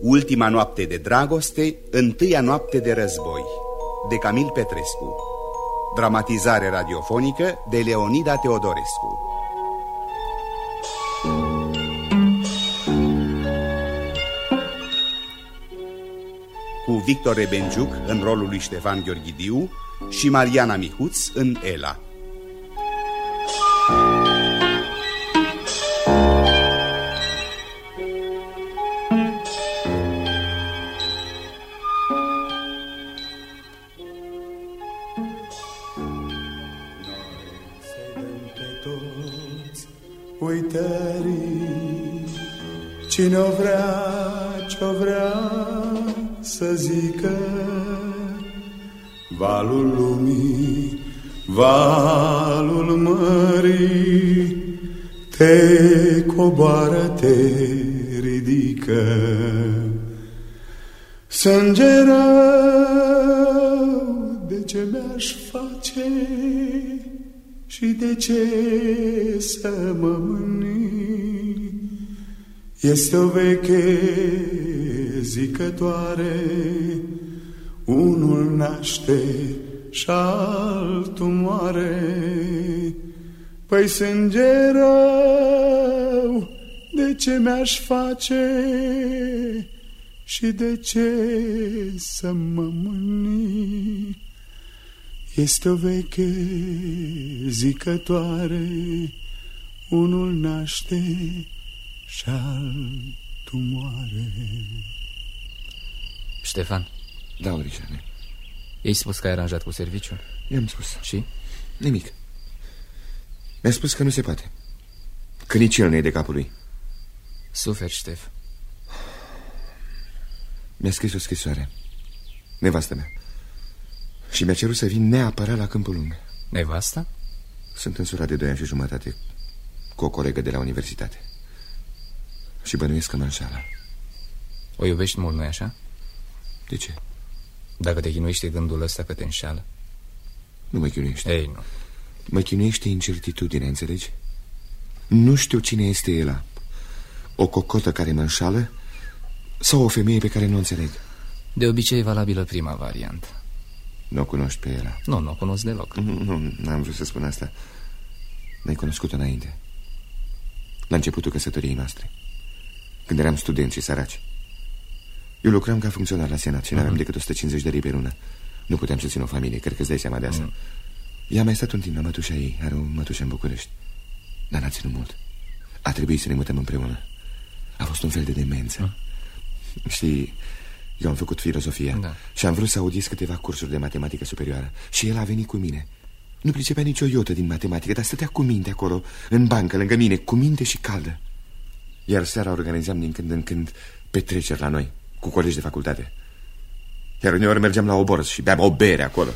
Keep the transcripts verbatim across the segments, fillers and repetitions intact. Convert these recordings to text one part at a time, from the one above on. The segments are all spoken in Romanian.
Ultima noapte de dragoste, întâia noapte de război, de Camil Petrescu. Dramatizare radiofonică de Leonida Teodorescu. Cu Victor Rebenjuc în rolul lui Ștefan Gheorghidiu și Mariana Mihuț în Ela. Uitării, cine-o vrea, ce-o vrea să zică, valul lumii, valul mării, te coboară, te ridică. Sânge rău, de ce mi-aș face și de ce să mă mâni? Este o veche zicătoare, unul naște și altul moare. Păi sânge rău, de ce mi-aș face și de ce să mă mâni? Este o veche zicătoare, unul naște și altul moare. Ștefan. Da, Orișane. I-ai spus că ai aranjat cu serviciul? I-am spus. Și? Nimic. Mi-a spus că nu se poate, că nici el nu e de capul lui. Suferi, Ștef. Mi-a scris o scrisoare, nevastă mea, și mi-a cerut să vin neapărat la Câmpul Lung. Nevasta? Sunt însurat de doi ani și jumătate cu o colegă de la universitate și bănuiesc că mă înșală. O iubești mult, nu-i așa? De ce? Dacă te chinuiește gândul ăsta că te înșală. Nu mă chinuiește. Ei, nu. Mă chinuiește incertitudinea, înțelegi? Nu știu cine este Ela. O cocotă care mă înșală sau o femeie pe care nu o înțeleg. De obicei e valabilă prima variantă. Nu o cunoști pe Ela? Nu, nu o cunosc deloc. Nu, nu, n-am vrut să spun asta. N-ai cunoscut-o înainte, la începutul căsătoriei noastre, când eram studenți și săraci. Eu lucram ca funcționar la Senat și n-aveam uh-huh. decât o sută cincizeci de lei pe lună. Nu puteam să țin o familie, cred că îți dai seama de asta. uh-huh. Ea a mai stat un timp la mătușa ei. Are o mătușă în București, dar n-a ținut mult. A trebuit să ne mutăm împreună. A fost un fel de demență. uh-huh. Știi, eu am făcut filozofia, da. Și am vrut să audiez câteva cursuri de matematică superioară. Și el a venit cu mine. Nu pricepea nicio iotă din matematică, dar stătea cu minte acolo, în bancă, lângă mine, cu minte și caldă. Iar seara organizam din când în când petreceri la noi, cu colegi de facultate. Iar uneori mergeam la Oborz și beam o bere acolo.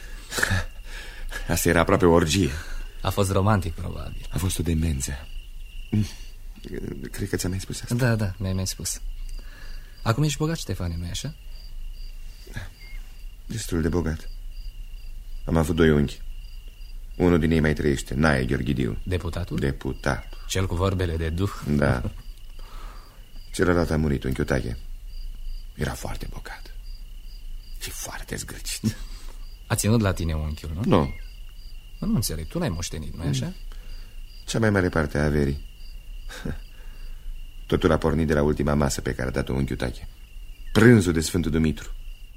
Asta era aproape o orgie. A fost romantic, probabil. A fost o demență. Cred că ți-am mai spus asta. Da, da, mi-ai mai spus. Acum ești bogat, Ștefane, nu-i așa? Destul de bogat. Am avut doi unchi. Unul din ei mai trăiește, Nae Gheorghidiu. Deputatul? Deputat. Cel cu vorbele de duh? Da. Celălalt a murit, unchiul Tache. Era foarte bogat și foarte zgârcit. A ținut la tine unchiul, nu? Nu. Nu înțeleg, tu n-ai moștenit, nu-i așa? Cea mai mare parte a averii. Totul a pornit de la ultima masă pe care a dat-o unchiul Tache, prânzul de Sfântul Dumitru.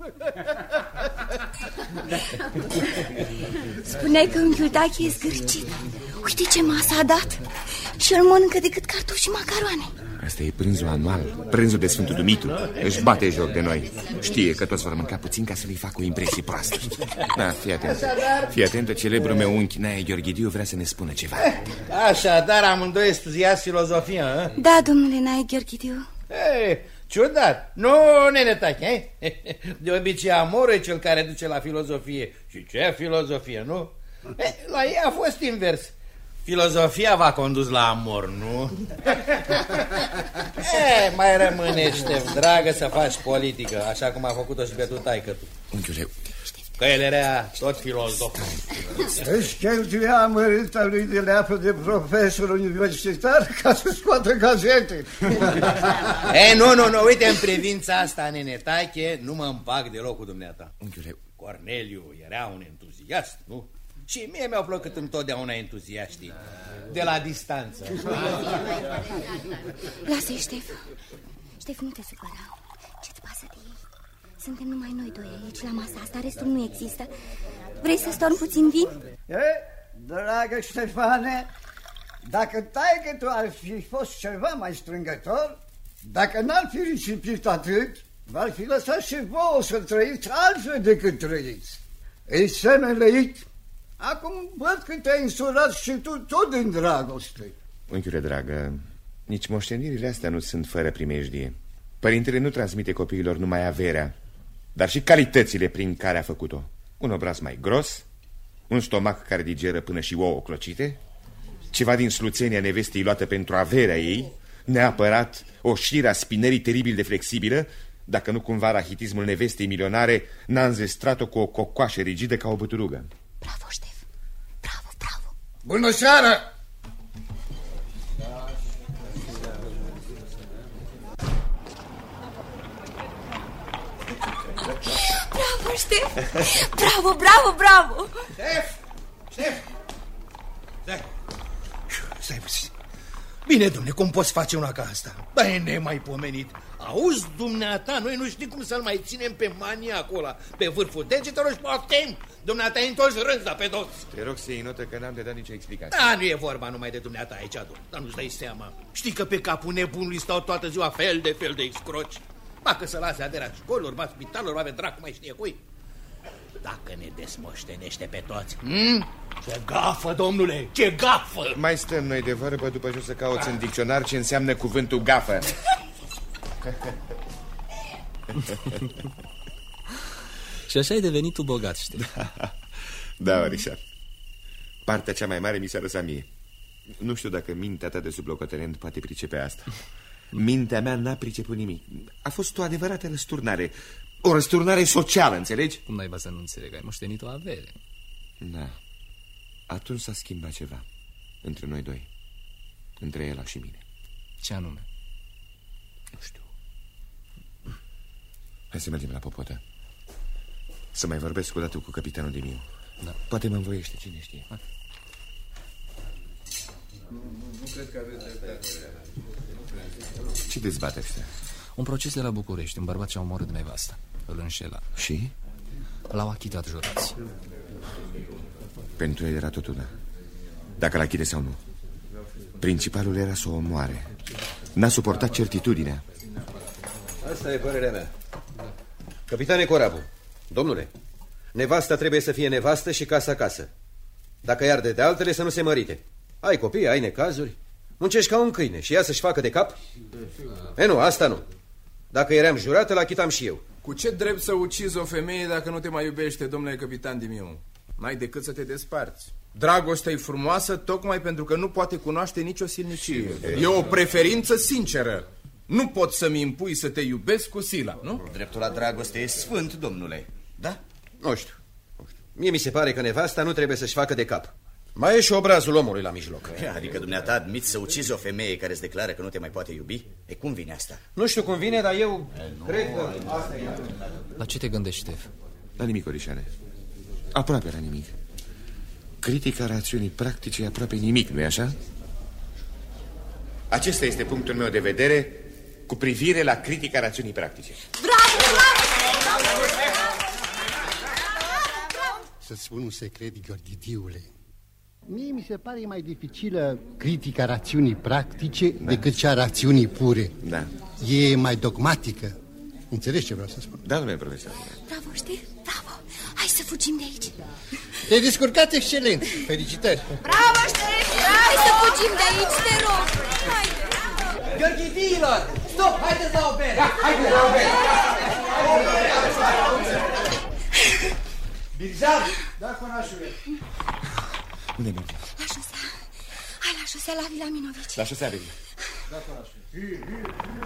Spuneai că unchiul Tache e zgârcit. Uite ce masă a dat. Și el mănâncă decât cartofi și macaroane. Asta e prânzul anual, prânzul de Sfântul Dumitru. Își bate joc de noi. Știe că toți vor mânca puțin ca să-i facă o impresie proastă. Da, fii atent. Fii atentă, celebrul meu unchi Nae Gheorghidiu vrea să ne spună ceva. Așadar, amândoi studiați filozofia, a? Da, domnule Nae Gheorghidiu. Ei, ciudat. Nu, nene Tache, de obicei amorul e cel care duce la filozofie. Și ce filozofie, nu? E, la ei a fost invers. Filozofia v-a condus la amor, nu? E, mai rămâne, Ștef, dragă, să faci politică, așa cum a făcut-o și pe tu, taică-tu. Unchiule, Că el era tot filozof. Își cheltuia mărita lui de leapă de profesor universitar ca să scoată gazete. E, nu, nu, nu, uite, în privința asta, nene Tache, nu mă împac deloc cu dumneata. Unchiule, Corneliu era un entuziast, nu? Și mie mi-au plăcut întotdeauna entuziaștii, de la distanță. Lasă-i, Ștef. Ștef, nu te supăra. Ce-ți pasă de ei? Suntem numai noi doi aici, la masa asta, restul nu există. Vrei să storm puțin vin? E, dragă Ștefane, dacă taică tu ar fi fost ceva mai strângător, dacă n-ar fi risipit atât, v-ar fi lăsat și vouă să trăiți altfel decât trăiți. Îi semeleit. Acum văd că te-ai însurat și tu tot din dragoste. unchiule dragă, nici moștenirile astea nu sunt fără primejdie. Părintele nu transmite copiilor numai averea, dar și calitățile prin care a făcut-o. Un obraz mai gros, un stomac care digeră până și ouă clocite, ceva din sluțenia nevestei luată pentru averea ei, neapărat o șire a spinării teribil de flexibilă, dacă nu cumva rahitismul nevestei milionare n-a înzestrat-o cu o cocoașă rigidă ca o băturugă. Bravo, Ștef. Bravo, bravo. Bună seara! Bravo, Ștef. Bravo, bravo, bravo. Ștef! Ștef! Stai! Stai puțin. Bine, domne, cum poți face una ca asta? Dar e nemaipomenit. Auzi, dumneata, noi nu știm cum să-l mai ținem pe maniacul ăla pe vârful degetelor și poftim. Dumneata e întors rânza pe toți. Te rog să iei notă că n-am de dat nicio explicație. Da, nu e vorba numai de dumneata aici, domn. Dar nu-ți dai seama. Știi că pe capul nebunului stau toată ziua fel de fel de excroci. Dacă să lase aderea școlilor, ba spitalelor, ba dracu mai știe cui. Dacă ne desmoștenește pe toți. Hmm? Ce gafă, domnule, ce gafă! Mai stăm noi de vorbă după ce o să cauți în dicționar ce înseamnă cuvântul gafă. Și așa ai devenit tu bogat, știi? Da, Orișar. Partea cea mai mare mi s-a lăsat mie. Nu știu dacă mintea ta de sublocotenent poate pricepe asta. Mintea mea n-a priceput nimic. A fost o adevărată răsturnare. O răsturnare socială, înțelegi? Cum n-ai să nu înțeleg? Ai moștenit o avere. Da. Atunci s-a schimbat ceva între noi doi. Între el și mine. Ce anume? Nu știu. Hai să mergem la Popotă. Să mai vorbesc o dată cu capitanul Dimiu. Da. Poate mă învoiește, cine știe. Ha? Nu cred că aveți. Ce dezbateri astea? Un proces de la București. Un bărbat și-a omorât nevasta. Îl înșela. Și? L-au achitat jurații. Pentru el era tot una. Dacă l-achite sau nu. Principalul era să o omoare. N-a suportat certitudinea. Asta e părerea mea. Capitane Corabu, domnule, nevasta trebuie să fie nevastă și casă acasă. Dacă i-ar de altele să nu se mărite. Ai copii, ai necazuri. Muncești ca un câine și ea să-și facă de cap? E nu, asta nu. Dacă eram jurat, îl achitam și eu. Cu ce drept să ucizi o femeie dacă nu te mai iubește, domnule capitan Dimiu? N-ai decât să te desparți. Dragostea e frumoasă tocmai pentru că nu poate cunoaște nicio silnicie. E o preferință sinceră. Nu pot să-mi impui să te iubesc cu sila, nu? Dreptul la dragoste e sfânt, domnule. Da? Nu știu. Mie mi se pare că nevasta nu trebuie să-și facă de cap. Mai e și obrazul omului la mijloc. Adică dumneata admiți să ucizi o femeie care îți declară că nu te mai poate iubi? E cum vine asta? Nu știu cum vine, dar eu cred că asta e. La ce te gândești, Ștef? La nimic, Orișane. Aproape la nimic. Critica rațiunii practice e aproape nimic, nu-i așa? Acesta este punctul meu de vedere cu privire la critica rațiunii practice. Bravo, bravo! Să-ți spun un secret, Gheorghidiule. Mie mi se pare mai dificilă critica rațiunii practice da. decât cea rațiunii pure. Da. E mai dogmatică. Înțelegi ce vreau să spun? Da, domnule profesor. Bravo, știi? Bravo! Hai să fugim de aici. Te-ai descurcat excelent. Felicitări. Bravo, știi? Hai să fugim de aici, te rog. Haide. Gheorghidiilor! Stop! Haideți la o bere! Da, haideți la o bere! Birjar! Da, conașule! Unde mergem? La șosea. Hai la șosea la Vila Minovici. La șosea, Vila. Da, conașule.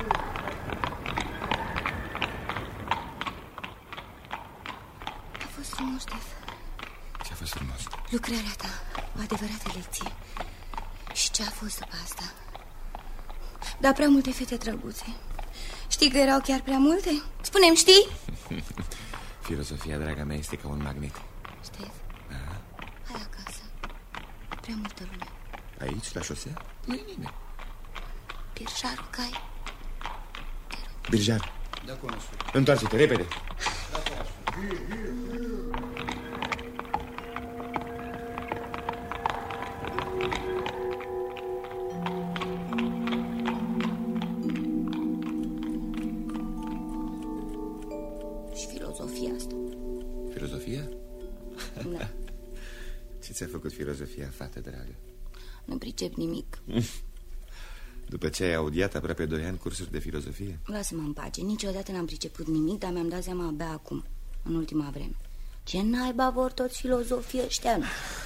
A fost frumos, Ștef. Ce-a fost frumos? Lucrarea ta, o adevărată lecție. Și ce a fost după asta? Dar prea multe fete drăguțe. Știi că erau chiar prea multe? Spune-mi, știi? Filozofia, draga mea, este ca un magnet. Ștef, da. Hai acasă. Prea multă lume. Aici, la șosea? Nu-i nimeni. Birjarul, cai. Birjar. Da, cunoscut. Întoarce-te, repede. Și filozofia asta. Filozofia? Da. Ce ți-a făcut filozofia, fată dragă? Nu pricep nimic. După ce ai audiat aproape doi ani cursuri de filozofie? Lasă-mă în pace, niciodată n-am priceput nimic, dar mi-am dat seama abia acum, în ultima vreme. Ce naiba vor toți filozofii ăștia, nu?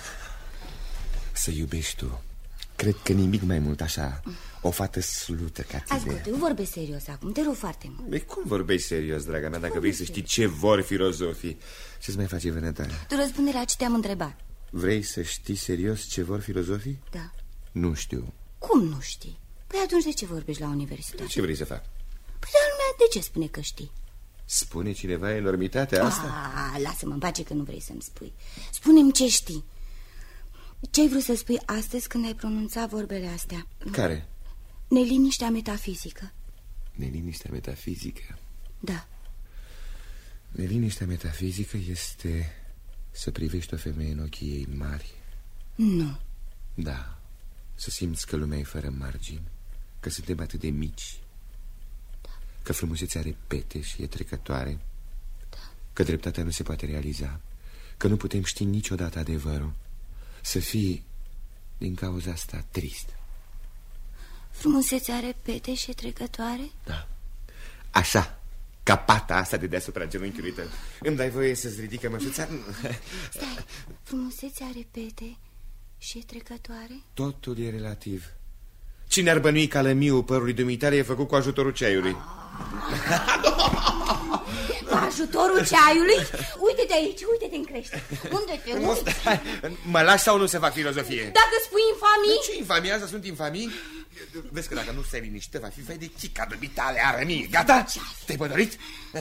Să iubești tu. Cred că nimic mai mult așa. O fată slută ca tine. Ascult, eu vorbesc serios acum, te rog foarte mult. E, cum vorbești serios, draga mea, dacă vrei să știi ce vor filozofii? Ce-ți mai face vânătare? Tu răspunde la ce te-am întrebat. Vrei să știi serios ce vor filozofii? Da. Nu știu. Cum nu știi? Păi atunci de ce vorbești la universitate? Ce vrei să fac? Păi dar lumea de ce spune că știi? Spune cineva enormitatea asta? Ah, lasă-mă în pace că nu vrei să-mi spui. Spune-mi ce știi. Ce ai vrut să spui astăzi când ai pronunțat vorbele astea? Care? Neliniștea metafizică. Neliniștea metafizică? Da. Neliniștea metafizică este să privești o femeie în ochii ei mari. Nu. Da. Să simți că lumea e fără margini, că suntem atât de mici, da. Că frumusețea are pete și e trecătoare, da. Că dreptatea nu se poate realiza, că nu putem ști niciodată adevărul. Să fii din cauza asta trist. Frumusețea are pete și e trecătoare? Da. Așa, ca pata asta de deasupra genunchiului tău. Îmi dai voie să-ți ridică mășuța? Stai, frumusețea are pete și e trecătoare? Totul e relativ. Cine ar bănui că lămiul părului dumitare e făcut cu ajutorul ceaiului? Cu ajutorul ceaiului? Uite-te aici, uite-te în crește. Unde te uiți? Mă lași sau nu să fac filozofie? Dacă spui infamii? De ce infamii? Asta sunt infamii? Vezi că dacă nu stai liniște, va fi fai de chica dumitale a rămii. Gata? Te-ai pădorit?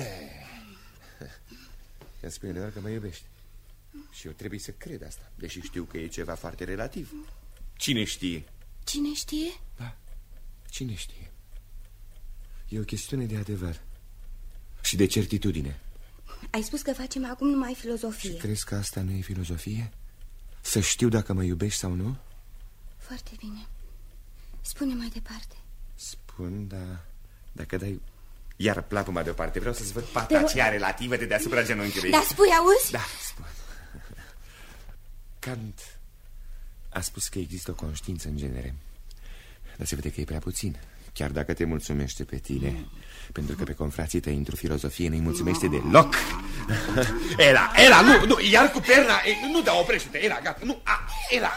Îmi spune uneori că mă iubești. Și eu trebuie să cred asta, deși știu că e ceva foarte relativ. Cine știe? Cine știe? Da, cine știe? E o chestiune de adevăr și de certitudine. Ai spus că facem acum numai filozofie. Și crezi că asta nu e filozofie? Să știu dacă mă iubești sau nu? Foarte bine. Spune mai departe. Spun, dar dacă dai iar plapuma deoparte, vreau să-ți văd pata aceea relativă de deasupra genunchiului. Da, spui, auzi? Da, spun. Kant a spus că există o conștiință în genere, dar se vede că e prea puțin, chiar dacă te mulțumește pe tine, mm. pentru că pe confrații tăi într-o filozofie nu-i mulțumește deloc. Ela, Ela, nu, nu, iar cu perna, nu da, oprește-te, Ela, gata, nu, a, Ela.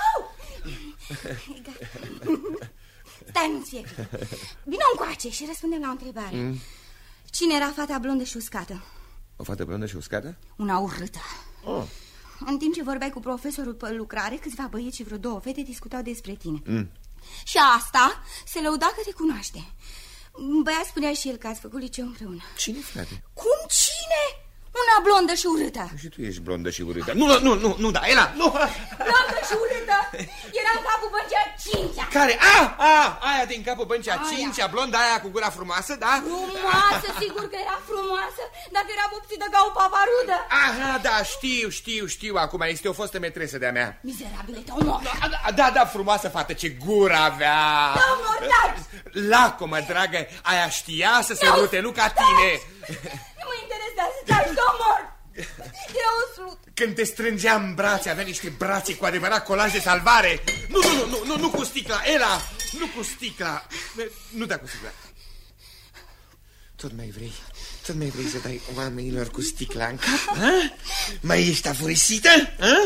Stai, nu-ți fie. Vino încoace și răspundem la o întrebare. Mm. Cine era fata blondă și uscată? O fată blondă și uscată? Una urâtă. Oh. În timp ce vorbeai cu profesorul pe lucrare, câțiva băieți și vreo două fete discutau despre tine. Mm. Și asta se lăuda că te cunoaște. Băiat spunea și el că ați făcut liceu împreună. Cine, frate? Cum cine? Una blondă și urâtă. Și tu ești blondă și urâtă. Nu, nu, nu, nu, da, Ela, nu. Blondă și urâtă. Era în capul băncea cincea. Care? A, a, aia din capul băncea cincea, blonda aia cu gura frumoasă, da? Frumoasă, sigur că era frumoasă, dacă era vopsită ca o paparudă. Aha, da, știu, știu, știu, acum este o fostă metresă de-a mea. Mizerabile, te omor. Da, da, da, frumoasă fată, ce gură avea. Te omor, da. Lacomă, dragă, aia știa să se rute, nu ca tine. Nu mă interesează, dar te omor. Era o slut. Când te strângea în brațe, avea niște brațe cu adevărat colaj de salvare. Nu, nu, nu, nu, nu, nu cu sticla, Ela, nu cu sticla. Nu da cu sticla. Tot mai vrei, tot mai vrei să dai oamenilor cu sticla în cap? Ha? Mai ești afurisită? Ha?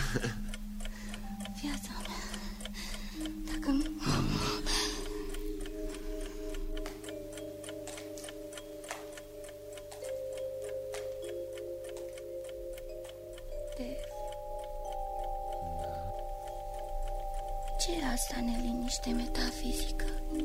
Viața mea, dacă nu... ce e asta neliniște metafizică?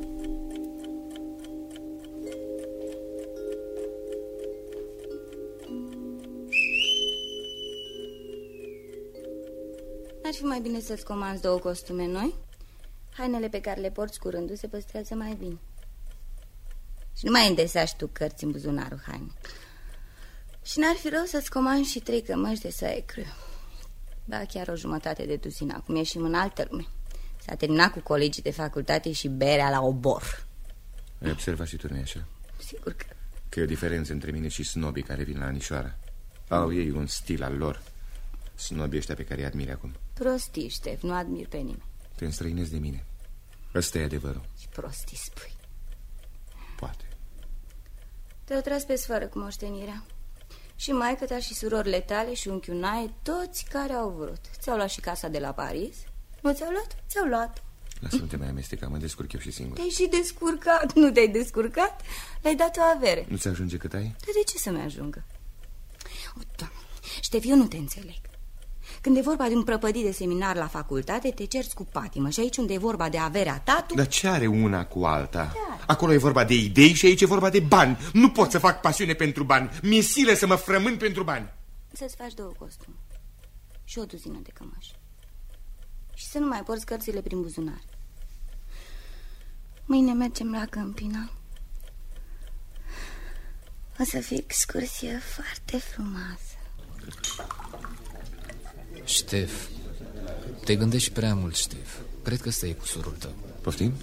N-ar fi mai bine să-ți comanzi două costume noi? Hainele pe care le porți curându se păstrează mai bine. Și nu mai îndesești tu cărți în buzunarul haine. Și n-ar fi rău să-ți comanzi și trei cămăși de soie cră. Ba, chiar o jumătate de duzină. Acum ieșim în altă lume. S-a terminat cu colegii de facultate și berea la obor. Ai observat și tu, nu-i așa? Sigur că... Că e o diferență între mine și snobii care vin la Anișoara. Au ei un stil al lor. Snobii ăștia pe care îi admiri acum. Prostii, Ștef, nu admir pe nimeni. Te înstrăinezi de mine. Ăsta e adevărul. Și prostii spui. Poate. Te-au tras pe sfoară cu moștenirea. Și maică ta și surorile tale și unchiul Nae, toți care au vrut. Ți-au luat și casa de la Paris? Nu ți-au luat? Ți-au luat. Lasă, nu te mai amesteca, mă descurc eu și singur. Te-ai și descurcat, nu te-ai descurcat? Le-ai dat o avere. Nu ți ajunge cât ai? Dar de ce să-mi ajungă? O, Doamne, Ștef, eu nu te înțeleg. Când e vorba de un prăpădit de seminar la facultate, te cerți cu patimă. Și aici unde e vorba de averea ta, tu... Dar ce are una cu alta? Da. Acolo e vorba de idei și aici e vorba de bani. Nu pot să fac pasiune pentru bani. Mi-e silă să mă frământ pentru bani. Să-ți faci două costume și o duzină de cămăși. Și să nu mai porți cărțile prin buzunar. Mâine mergem la Câmpina. O să fie excursie foarte frumoasă. Ștef, te gândești prea mult, Ștef. Cred că ăsta e cusurul tău. Poftim?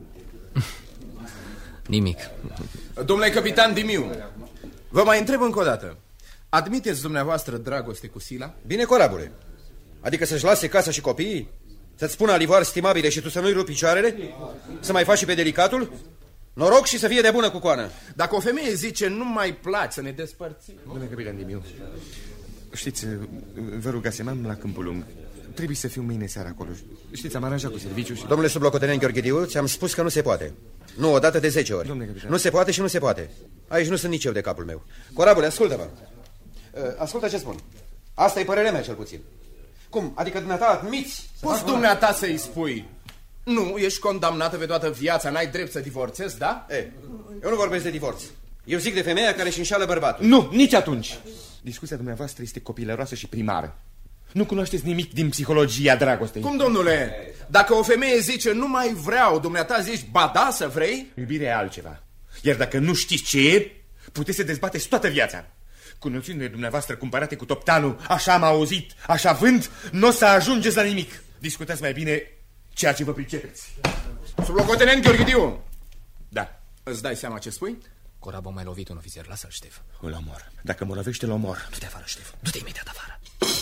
Nimic. Domnule capitan Dimiu, vă mai întreb încă o dată. Admiteți dumneavoastră dragoste cu Sila? Bine, corabule. Adică să-și lase casa și copiii? Să-ți spună alivoare stimabile și tu să nu-i rupi picioarele? Să mai faci și pe delicatul? Noroc și să fie de bună cu coană. Dacă o femeie zice nu mai place să ne despărțim... Domnule capitan Dimiu, știți, vă rugasem, am la Câmpul Lung. Trebuie să fiu mâine seara acolo. Știți, am aranjat cu serviciu și... Domnule sublocotenent Gheorghidiu, ți-am spus că nu se poate. Nu, o dată de zece ori. Domnule capitan. Nu se poate și nu se poate. Aici nu sunt nici eu de capul meu. Corabule, ascultă-mă. Ascultă ce spun. Asta e părerea mea, cel puțin. Cum? Adică dumneata admiți? Poți dumneata să-i spui nu, ești condamnată pe toată viața, n-ai drept să divorțezi, da? E, eu nu vorbesc de divorț. Eu zic de femeia care își înșală bărbatul. Nu, nici atunci. Discuția dumneavoastră este copilăroasă și primară. Nu cunoașteți nimic din psihologia dragostei. Cum, domnule? Dacă o femeie zice nu mai vreau, dumneata zici ba da să vrei? Iubirea e altceva. Iar dacă nu știți ce e, puteți să dezbateți toată viața. Cu noțiunile dumneavoastră cumpărate cu toptanul, așa am auzit, așa vând, nu o să ajungeți la nimic. Discutați mai bine ceea ce vă pricepeți. Sublocotenent Gheorghidiu. Da. Îți dai seama ce spui? Corabul mai lovit un ofițer, lasă-l, Ștef. Îl omor. Dacă mă lovește, îl omor. Du-te afară, Ștef, du-te imediat afară.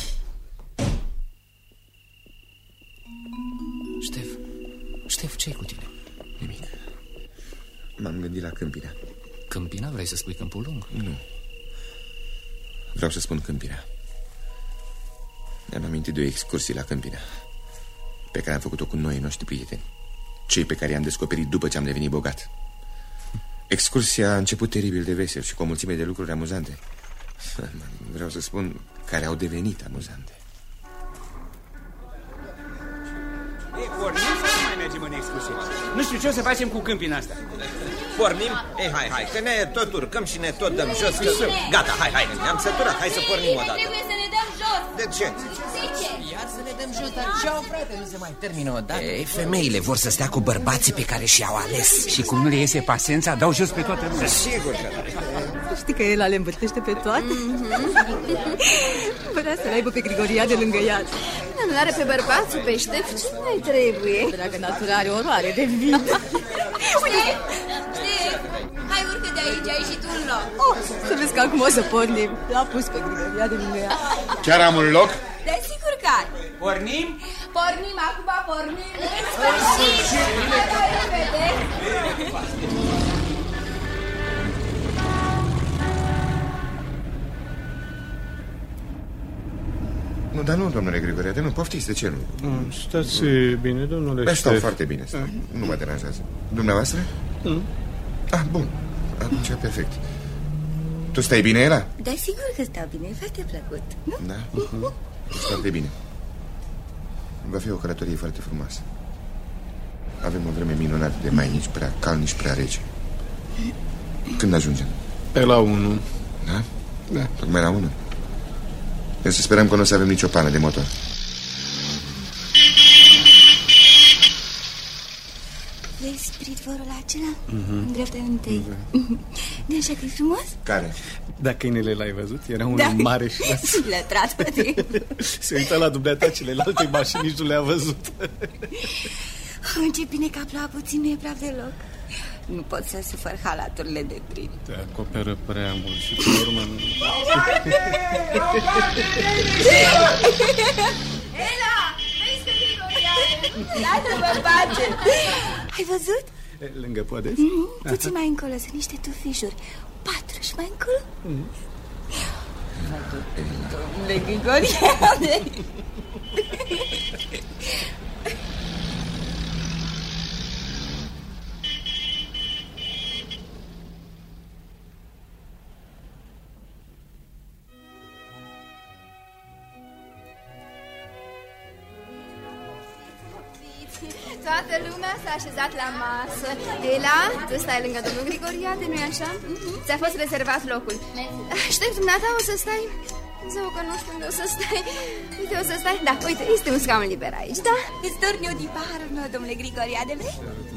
Ștef, Ștef, ce-i cu tine? Nimic. M-am gândit la Câmpina. Câmpina? Vrei să spui Câmpul Lung? Nu. Vreau să spun Câmpina. Mi-am amintit de o excursie la Câmpina pe care am făcut-o cu noi noștri prieteni, cei pe care i-am descoperit după ce am devenit bogat. Excursia a început teribil de vesel și cu o mulțime de lucruri amuzante. Vreau să spun care au devenit amuzante. Ei, pornim sau nu mai mergem în excursie? Nu știu ce o să facem cu Câmpina asta. Pornim? Ei, hai, hai, că ne tot urcăm și ne tot dăm jos. Că... Gata, hai, hai, ne-am săturat, hai să pornim o dată. Trebuie să ne dăm jos. De ce? De ce? Iar să ne dăm jos, dar ce-au, frate, nu se mai termină odată. Ei, femeile vor să stea cu bărbații pe care și-au ales. Și cum nu le iese pasența, dau jos pe toată lumea. Sigur că da. Știi că el le îmbârtește pe toate? Vrea să-l aibă pe Grigoria de lângă ea. Nu are pe bărbatul, pe Ștef, ce mai trebuie? Dragă natura are oroare de vid. Ștef, Ștef, hai urcă de aici, ai și tu un loc. Oh, să vezi că acum o să pornim. L-a pus pe Grigoria de lângă ea. Chiar am un loc? Desigur că ai. Pornim? Pornim, acum pornim. În sfârșit. Hai, repede. Nu, dar nu, domnule Grigoriade, nu, poftiți, de ce nu? Mm, stați bine, domnule Ștef. Stau Ștef. foarte bine, stau. Nu mă deranjează. Dumneavoastră? Mm. Ah, bun, atunci e perfect. Tu stai bine, Ela? Da, sigur că stau bine, e foarte plăcut, nu? Da, uh-huh. Foarte bine. Va fi o călătorie foarte frumoasă. Avem o vreme minunată de mai, nici prea cald, nici prea rece. Când ajungem? Pe la unu. Da? Da. Tocmai la unu. Eu să sperăm că nu o să avem nicio pană de motor. Vezi pritvorul acela? Mm-hmm. În dreapta întâi. Mm-hmm. De așa că e frumos? Care? Da, câinele l-ai văzut? Era unul da. mare și las... Și le-a tras pe tine. Se uita la dumneata celelalte mașini, nici nu le-a văzut. Oh, ce bine că a plouat puțin, nu e praf deloc. Nu pot să sufăr halaturile de prin. Te acoperă prea mult și pe urmă nu... Ela! Vezi că lasă-mă face! Ai văzut? Lângă podeți? Mm-hmm. Puțin mai încolo, sunt niște tufișuri. Patru și mai încolo. Mm-hmm. Domnule Grigoriade! Toată lumea s-a așezat la masă. Ela, tu stai lângă domnul Grigoriade, nu-i așa? Mm-hmm. Ți-a fost rezervat locul. Aștept, dumneata, o să stai? Zău că nu știu unde o să stai. Uite, o să stai? Da, uite, este un scaun liber aici, da? Îți torni eu din paharul meu, domnule Grigoriade, vrei?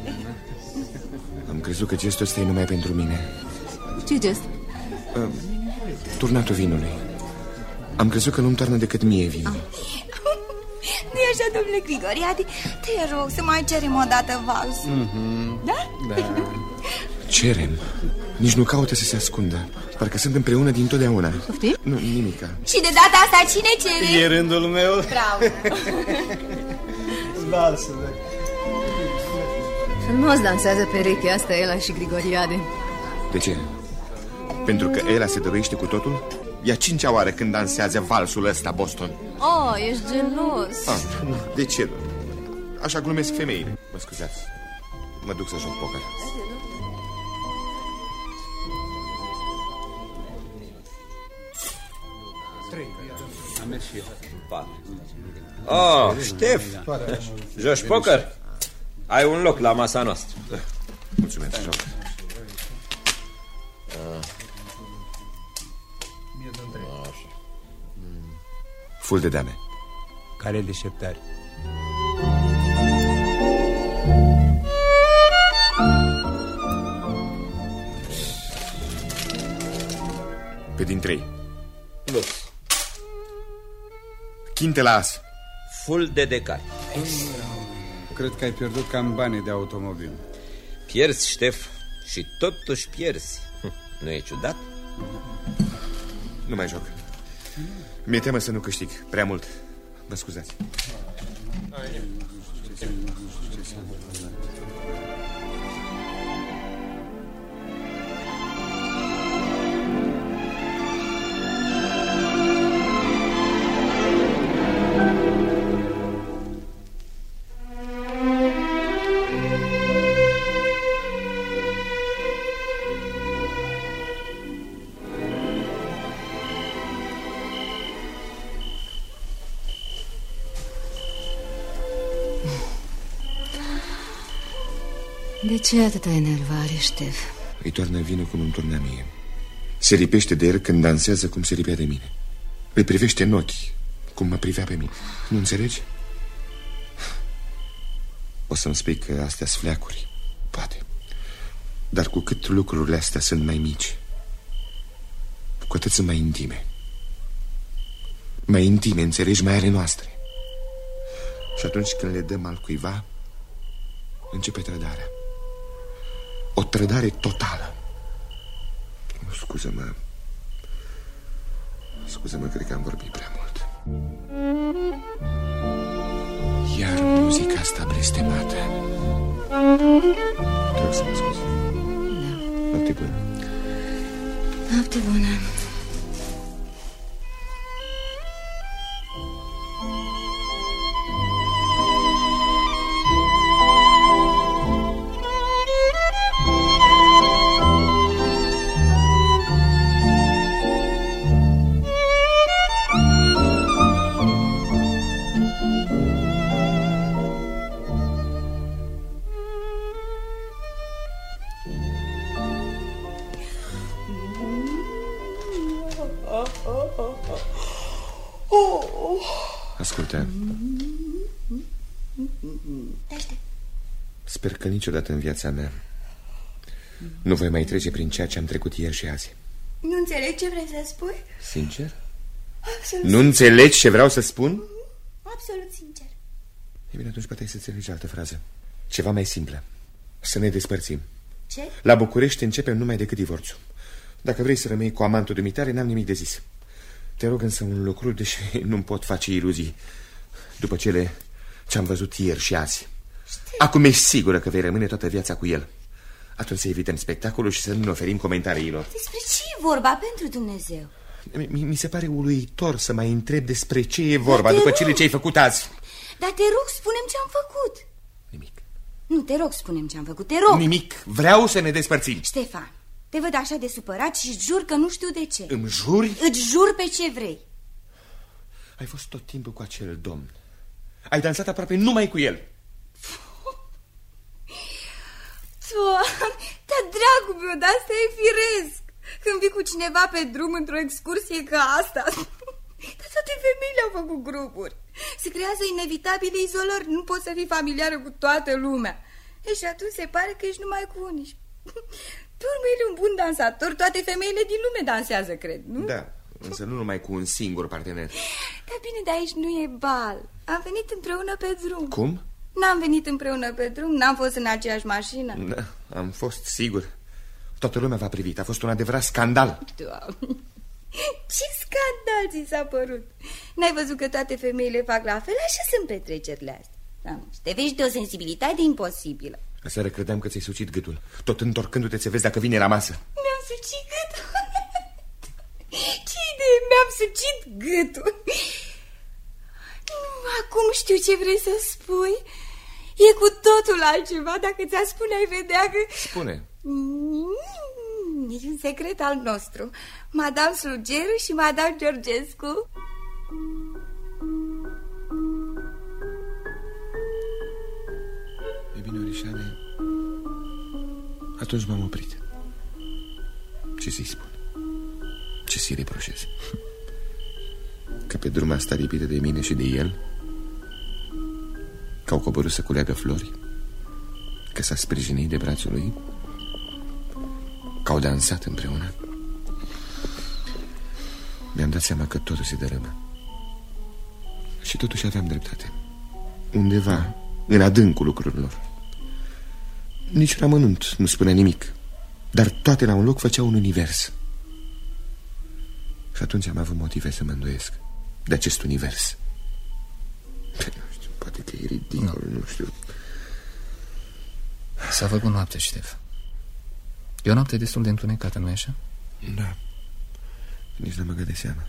Am crezut că gestul ăsta e numai pentru mine. Ce gest? Uh, turnatul vinului. Am crezut că nu-mi toarnă decât mie vin. Ah. Nu-i așa, domnule Grigoriade? Te rog să mai cerem o dată valsul. Mm-hmm. Da? Da. Cerem. Nici nu caută să se ascundă. Parcă sunt împreună dintotdeauna. Poftim? Nu, nimica. Și de data asta cine cere? E rândul meu. Bravo. Valsul. Frumos dansează perechea asta, Ela și Grigoriade. De ce? Pentru că Ela se dăruiește cu totul? E a cincea oară când dansează valsul ăsta, Boston. Oh, ești gelos. Ah, de ce? Așa glumesc femeile. Mă scuzați. Mă duc să joc poker. Oh, Ștef, joci poker? Ai un loc la masa noastră. Mulțumesc, joc. Ful de dame. Care deșteptare? Pe din trei. Plus. Chinte la as. Ful de decari. Cred că ai pierdut cam banii de automobil. Pierzi, Ștef, și totuși pierzi. Nu e ciudat? Nu mai joc. Mi-e teamă să nu câștig prea mult. Mă scuzați. De ce atâta enervare, Ștef? Îi toarnă vinul cum îmi turna mie. Se lipește de el când dansează cum se lipea de mine. Îl privește în ochi cum mă privea pe mine. Nu înțelegi? O să-mi spui că astea sunt fleacuri. Poate. Dar cu cât lucrurile astea sunt mai mici, cu atât sunt mai intime. Mai intime, înțelegi, mai ale noastre. Și atunci când le dăm al cuiva, începe trădarea. O trădare totală. Scuză-mă. Scuză-mă, cred că am vorbit prea mult. Iar muzica asta blestemată. Te rog să mă scuzi. Da. Noapte bună. Noapte bună. Ascultă. Sper că niciodată în viața mea nu voi mai trece prin ceea ce am trecut ieri și azi. Nu înțeleg ce vrei să spui? Sincer? Absolut Nu înțelegi ce vreau să spun? Absolut sincer. E bine, atunci poate ai să înțelegi altă frază. Ceva mai simplă. Să ne despărțim. Ce? La București începem numai decât divorțul. Dacă vrei să rămâi cu amantul dumitare, n-am nimic de zis. Te rog însă un lucru, deși nu-mi pot face iluzii după cele ce-am văzut ieri și azi. Știi? Acum ești sigură că vei rămâne toată viața cu el. Atunci să evităm spectacolul și să nu ne oferim comentariilor. Despre ce e vorba, pentru Dumnezeu? Mi, mi se pare uluitor să mai întreb despre ce e vorba după cele ce ai făcut azi. Dar te rog, spune-mi ce am făcut. Nimic. Nu, te rog, spune-mi ce am făcut, te rog. Nimic, vreau să ne despărțim. Ștefan, te văd așa de supărat și jur că nu știu de ce. Îmi juri? Îți jur pe ce vrei. Ai fost tot timpul cu acel domn. Ai dansat aproape numai cu el. Dar, dragul meu, dar asta e firesc. Când vii cu cineva pe drum într-o excursie ca asta. Dar toate femeile au făcut grupuri. Se creează inevitabile izolări. Nu poți să fii familiară cu toată lumea. E, și atunci se pare că ești numai cu unii. Pe urmă, el e un bun dansator. Toate femeile din lume dansează, cred, nu? Da, însă nu numai cu un singur partener. Dar bine, de aici nu e bal. Am venit împreună pe drum. Cum? N-am venit împreună pe drum, n-am fost în aceeași mașină. Da, am fost sigur. Toată lumea v-a privit, a fost un adevărat scandal. Doamne, ce scandal ți s-a părut. N-ai văzut că toate femeile fac la fel? Așa sunt petrecerile astea. Doamne, te vezi de o sensibilitate imposibilă. Aseară credeam că ți-ai sucit gâtul. Tot întorcându-te ți vezi dacă vine la masă. Mi-am sucit gâtul. Ce idee, mi-am sucit gâtul. Acum știu ce vrei să spui. E cu totul altceva. Dacă ți-a spune, ai vedea că... Spune. Mm, e un secret al nostru. Madame Slugeru și Madame Georgescu. E bine, Orișane, atunci m-am oprit. Ce să-i spun? Ce să-i reproșez? Că pe drum asta lipită de mine și de el, că au coborât să culeagă flori, că s-a sprijinit de brațul lui, că au dansat împreună. Mi-am dat seama că totul se dărâmă. Și totuși aveam dreptate. Undeva, în adâncul lucrurilor. Nici un amănunt nu spune nimic, dar toate la un loc făceau un univers. Și atunci am avut motive să mă îndoiesc de acest univers. Nu știu, poate că e ridicol, nu, nu știu. S-a făcut noapte, Ștef. E o noapte destul de întunecată, nu-i așa? Da. Nici n-am băgat de seama.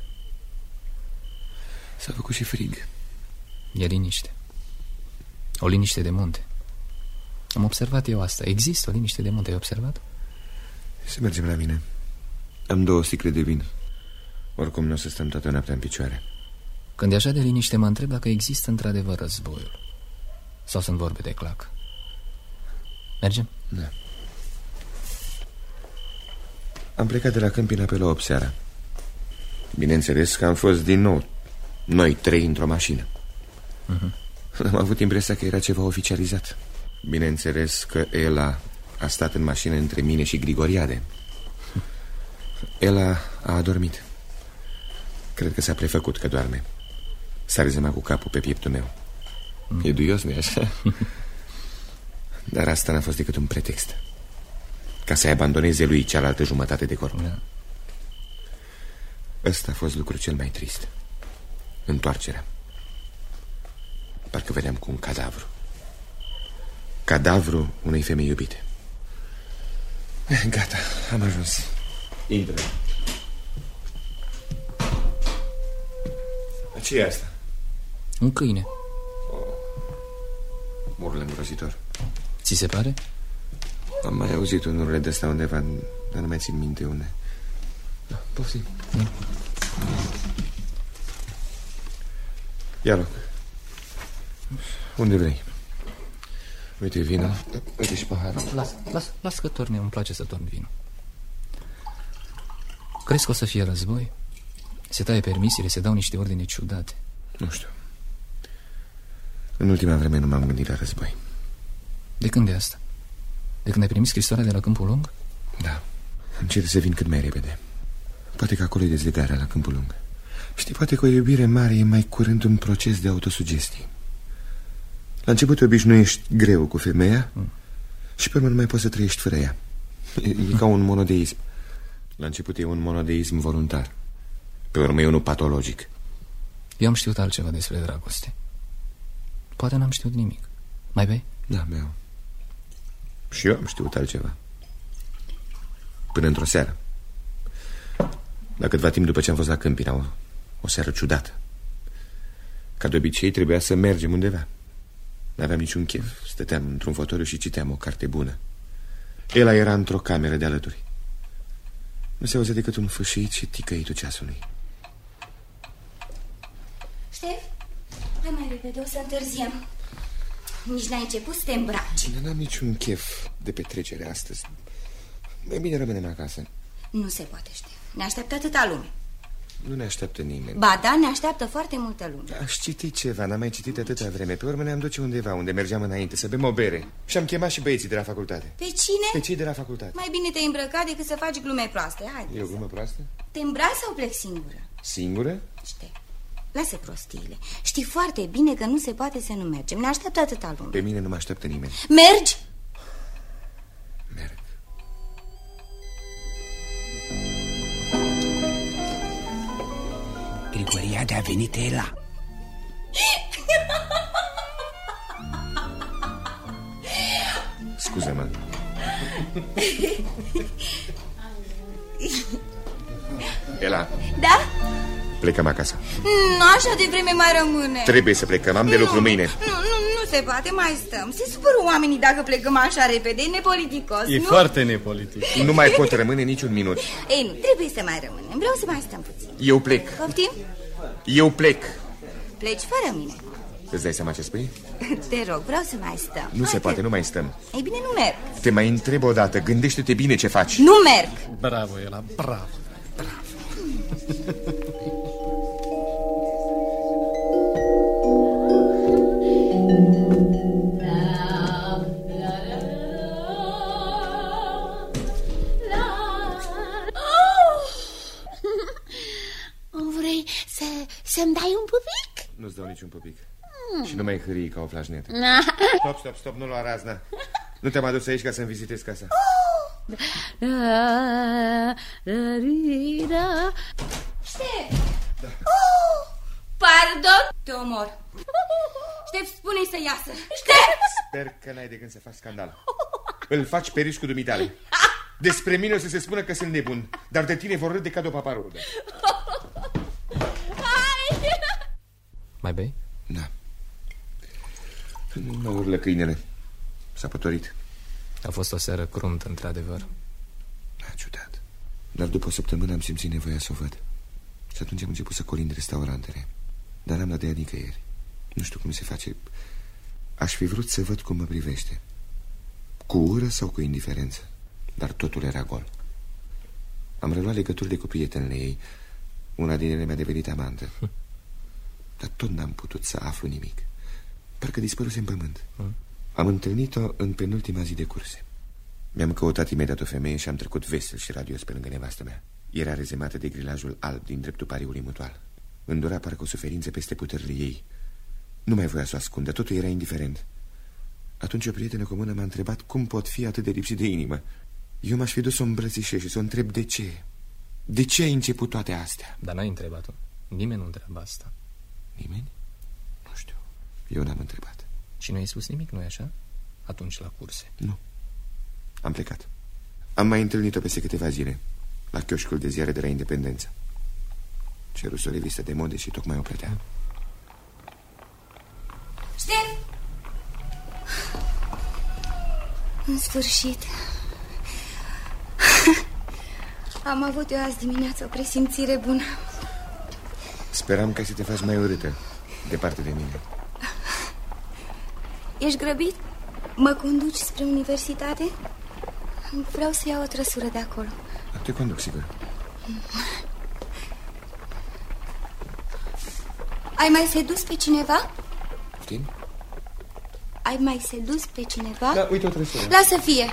S-a făcut și frig. E liniște. O liniște de munte. Am observat eu asta. Există o liniște de munte, ai observat? Să mergem la mine. Am două sticle de vin. Oricum nu o să stăm toată noaptea în picioare. Când e așa de liniște, mă întreb dacă există într-adevăr războiul. Sau sunt vorbe de clac. Mergem? Da. Am plecat de la Câmpina pe la opt seara. Bineînțeles că am fost din nou noi trei într-o mașină. uh-huh. Am avut impresia că era ceva oficializat. Bineînțeles că Ela a stat în mașină între mine și Grigoriade. Ela a adormit. Cred că s-a prefăcut că doarme. S-a rezemat cu capul pe pieptul meu. mm. E duios, nu-i așa? Dar asta n-a fost decât un pretext ca să-i abandoneze lui cealaltă jumătate de corp. Da. Ăsta a fost lucrul cel mai trist. Întoarcerea. Parcă vedeam cu un cadavru. Cadavru unei femei iubite. Gata, am ajuns. Intră. Ce e asta? Un câine. Oh. Urlă îngrozitor. Ți se pare? Am mai auzit un urlet de ăsta undeva, dar nu mai țin minte unde. Da, poftim. Mm. Ia loc. Unde vrei? Uite vinul, uite și paharul. Las, las, las că torne, îmi place să torn vinul. Crezi că o să fie război? Se taie permisiile, se dau niște ordine ciudate. Nu știu. În ultima vreme nu m-am gândit la război. De când e asta? De când ai primit scrisoarea de la Câmpul Lung? Da. Încerc să vin cât mai repede. Poate că acolo e dezlegarea la Câmpul Lung. Știi, poate că o iubire mare e mai curând un proces de autosugestie. La început te obișnuiești greu cu femeia mm. și pe urmă nu mai poți să trăiești fără ea. E, e ca un monodeism. La început e un monodeism voluntar. Pe urmă e unul patologic. Eu am știut altceva despre dragoste. Poate n-am știut nimic. Mai bei? Da, beau. Și eu am știut altceva. Până într-o seară. La câtva timp după ce am fost la Câmpina, o, o seară ciudată. Ca de obicei trebuia să mergem undeva. N-aveam niciun chef. Stăteam într-un fotoliu și citeam o carte bună. Ela era într-o cameră de alături. Nu se auzea decât un fâșit și ticăitul ceasului. Ștef, hai mai repede, o să întârziem. Nici n-ai început să te îmbraci. N-am niciun chef de petrecere astăzi. Mai bine rămânem acasă. Nu se poate, Ștef. Ne așteaptă atâta lume. Nu ne așteaptă nimeni. Ba da, ne așteaptă foarte multă lume. Aș citi ceva, n-am mai citit atâta vreme. Pe urmă ne-am duce undeva unde mergeam înainte să bem o bere. Și am chemat și băieții de la facultate. Pe cine? Pe cei de la facultate. Mai bine te-ai îmbrăcat decât să faci glume proaste. Hai. E o glumă proastă? Te îmbraci sau plec singură? Singură? Ștef, lasă prostiile. Știi foarte bine că nu se poate să nu mergem. Ne așteaptă atâta lume. Pe mine nu mă așteaptă nimeni. Mergi? Merg. Grigoriade, a venit Ela. Scuză-mă. Ela. Da? Plecăm acasă. Nu, așa de vreme mai rămâne. Trebuie să plecăm, am de lucru mâine. Nu, nu, nu se poate, mai stăm. Se supără oamenii dacă plecăm așa repede. E nepoliticos, E nu? foarte nepolitic. Nu mai pot rămâne niciun minut. Ei, nu, trebuie să mai rămânem. Vreau să mai stăm puțin. Eu plec. Poftim? Eu plec. Pleci fără mine. Îți dai seama ce spui? Te rog, vreau să mai stăm. Nu se poate, nu mai stăm. Ei bine, nu merg. Te mai întreb o dată, gândește-te bine ce faci. Nu merg. Bravo, Ela, bravo. Bravo. Vrei să, să-mi dai un pupic? Nu-ți dau niciun pupic. Mm. Și nu mai hârii ca o flașnetă. Stop, stop, stop, nu lua razna. Nu te-am adus aici ca să-mi vizitezi casa. Ștef! Da. Oh, pardon! Te omor. Ștef, spune-i să iasă. Ștef! Sper că n-ai de gând să faci scandal. Îl faci pe riscul dumitale. Despre mine o să se spună că sunt nebun, dar de tine vor râde ca de o paparudă. Mai bei? Da. Mă urlă câinele. S-a pătorit. A fost o seară cruntă, într-adevăr. Da, ciudat. Dar după o săptămână am simțit nevoia să o văd. Și atunci am început să colind restaurantele. Dar n-am dat de ea nicăieri. Nu știu cum se face. Aș fi vrut să văd cum mă privește. Cu ură sau cu indiferență. Dar totul era gol. Am reluat legăturile cu prietenele ei. Una din ele mi-a devenit amantă. Dar tot n-am putut să aflu nimic. Parcă dispăruse în pământ. Am întâlnit-o în penultima zi de curse. Mi-am căutat imediat o femeie și am trecut vesel și radios pe lângă nevastă mea. Era rezemată de grilajul alb din dreptul pariului mutual. Îndura parcă o suferință peste puterile ei. Nu mai voia să o ascundă, totul era indiferent. Atunci o prietenă comună m-a întrebat cum pot fi atât de lipsit de inimă. Eu m-aș fi dus să o îmbrățișez și să o întreb de ce. De ce ai început toate astea? Dar n-ai întrebat-o. Nimeni nu întreabă asta. Nimeni? Nu știu. Eu n-am întrebat. Și nu ai spus nimic, nu-i așa? Atunci la curse. Nu. Am plecat. Am mai întâlnit-o peste câteva zile la chioșcul de ziare de la Independență. Ceruse o revistă de mode și tocmai o plătea. Ștef! În sfârșit. Am avut eu azi dimineață o presimțire bună. Speram ca să te faci mai urâtă departe de mine. Ești grăbit? Mă conduci spre universitate? Vreau să iau o trăsură de acolo. Te conduc, sigur. Ai mai sedus pe cineva? Știi? Ai mai sedus pe cineva? Da, uite o trăsură. Lasă fie.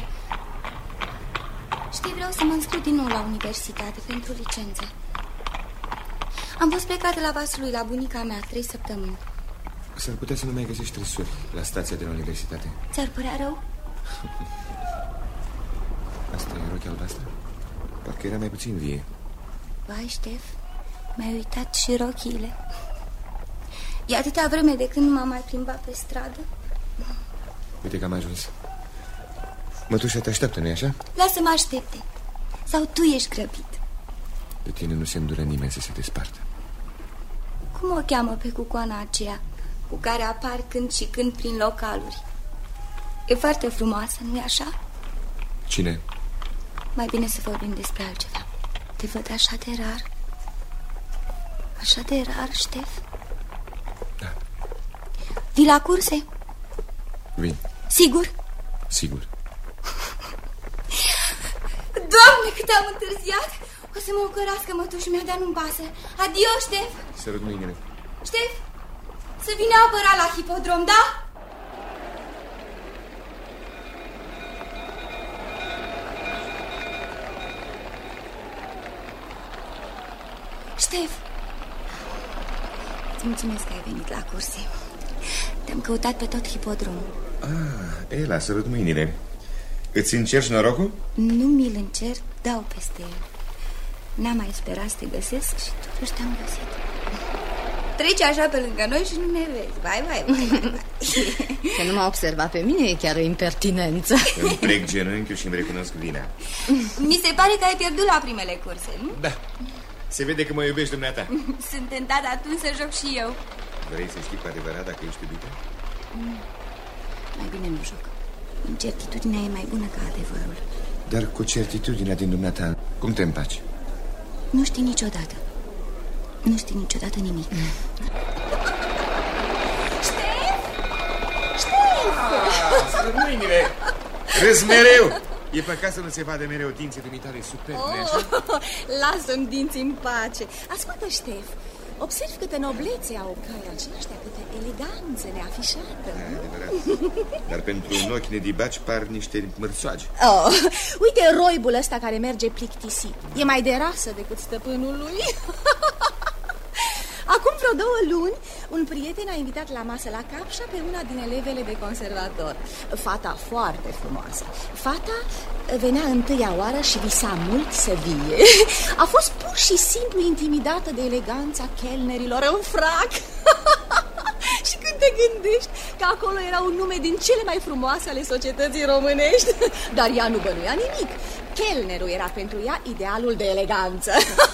Știi, vreau să mă înscriu din nou la universitate pentru licență. Am fost plecată la Vaslui, la bunica mea, trei săptămâni. S-ar putea să nu mai găsești trăsuri la stația de la universitate. Ți-ar părea rău? Asta e rochia albastră? Parcă era mai puțin vie. Vai, Ștef, mi-ai uitat și rochiile. E atâta vreme de când nu m-am mai plimbat pe stradă. Uite că am ajuns. Mătușa te așteaptă, nu-i așa? Lasă-mă aștepte. Sau tu ești grăbit? De tine nu se îndură nimeni să se despartă. Cum o cheamă pe cucoana aceea cu care apar când și când prin localuri? E foarte frumoasă, nu-i așa? Cine? Mai bine să vorbim despre altceva. Te văd așa de rar. Așa de rar, Ștef. Da. Vii la curse? Vin. Sigur? Sigur. Doamne, cât am întârziat! O să mă ocărască mătușul meu, dar nu-mi pasă. Adio, Ștef! Sărut mâinile. Ștef, să vină apărat la hipodrom, da? Ștef, îți mulțumesc că ai venit la curse. Te-am căutat pe tot hipodromul. Ah, e, la sărut mâinile. Îți încerci norocul? Nu mi-l încerc, dau peste el. N-am mai sperat să te găsesc și totuși te-am găsit. Treci așa pe lângă noi și nu ne vezi. Vai, vai, vai, vai. Că nu m-a observat pe mine e chiar o impertinență. Îmi plec genunchiul și îmi recunosc vina. Mi se pare că ai pierdut la primele curse, nu? Da, se vede că mă iubești, dumneata. Sunt tentat atunci să joc și eu. Vrei să știi cu adevărat dacă ești iubită? Mai bine nu joc. Incertitudinea e mai bună ca adevărul. Dar cu certitudinea din dumneata, cum te împaci? Nu știi niciodată. Nu știi niciodată nimic. Ștef? Ștef! Sărut mâinile! Râzi mereu! E păcat să nu se vadă mereu dinții dumitale superbe, oh, așa? Lasă-mi dinții în pace. Ascultă, Ștef, observi câte noblețe au cai aceștia, câte eleganță neafișată. Da, adevărat. Dar pentru un ochi nedibaci par niște mărțoagi. Oh, uite roibul ăsta care merge plictisit. E mai de rasă decât stăpânul lui. Acum vreo două luni, un prieten a invitat la masă la Capșa pe una din elevele de conservator. Fata foarte frumoasă. Fata venea întâia oară și visa mult să vie. A fost pur și simplu intimidată de eleganța chelnerilor în frac. Și când te gândești că acolo era un nume din cele mai frumoase ale societății românești. Dar ea nu bănuia nimic. Chelnerul era pentru ea idealul de eleganță.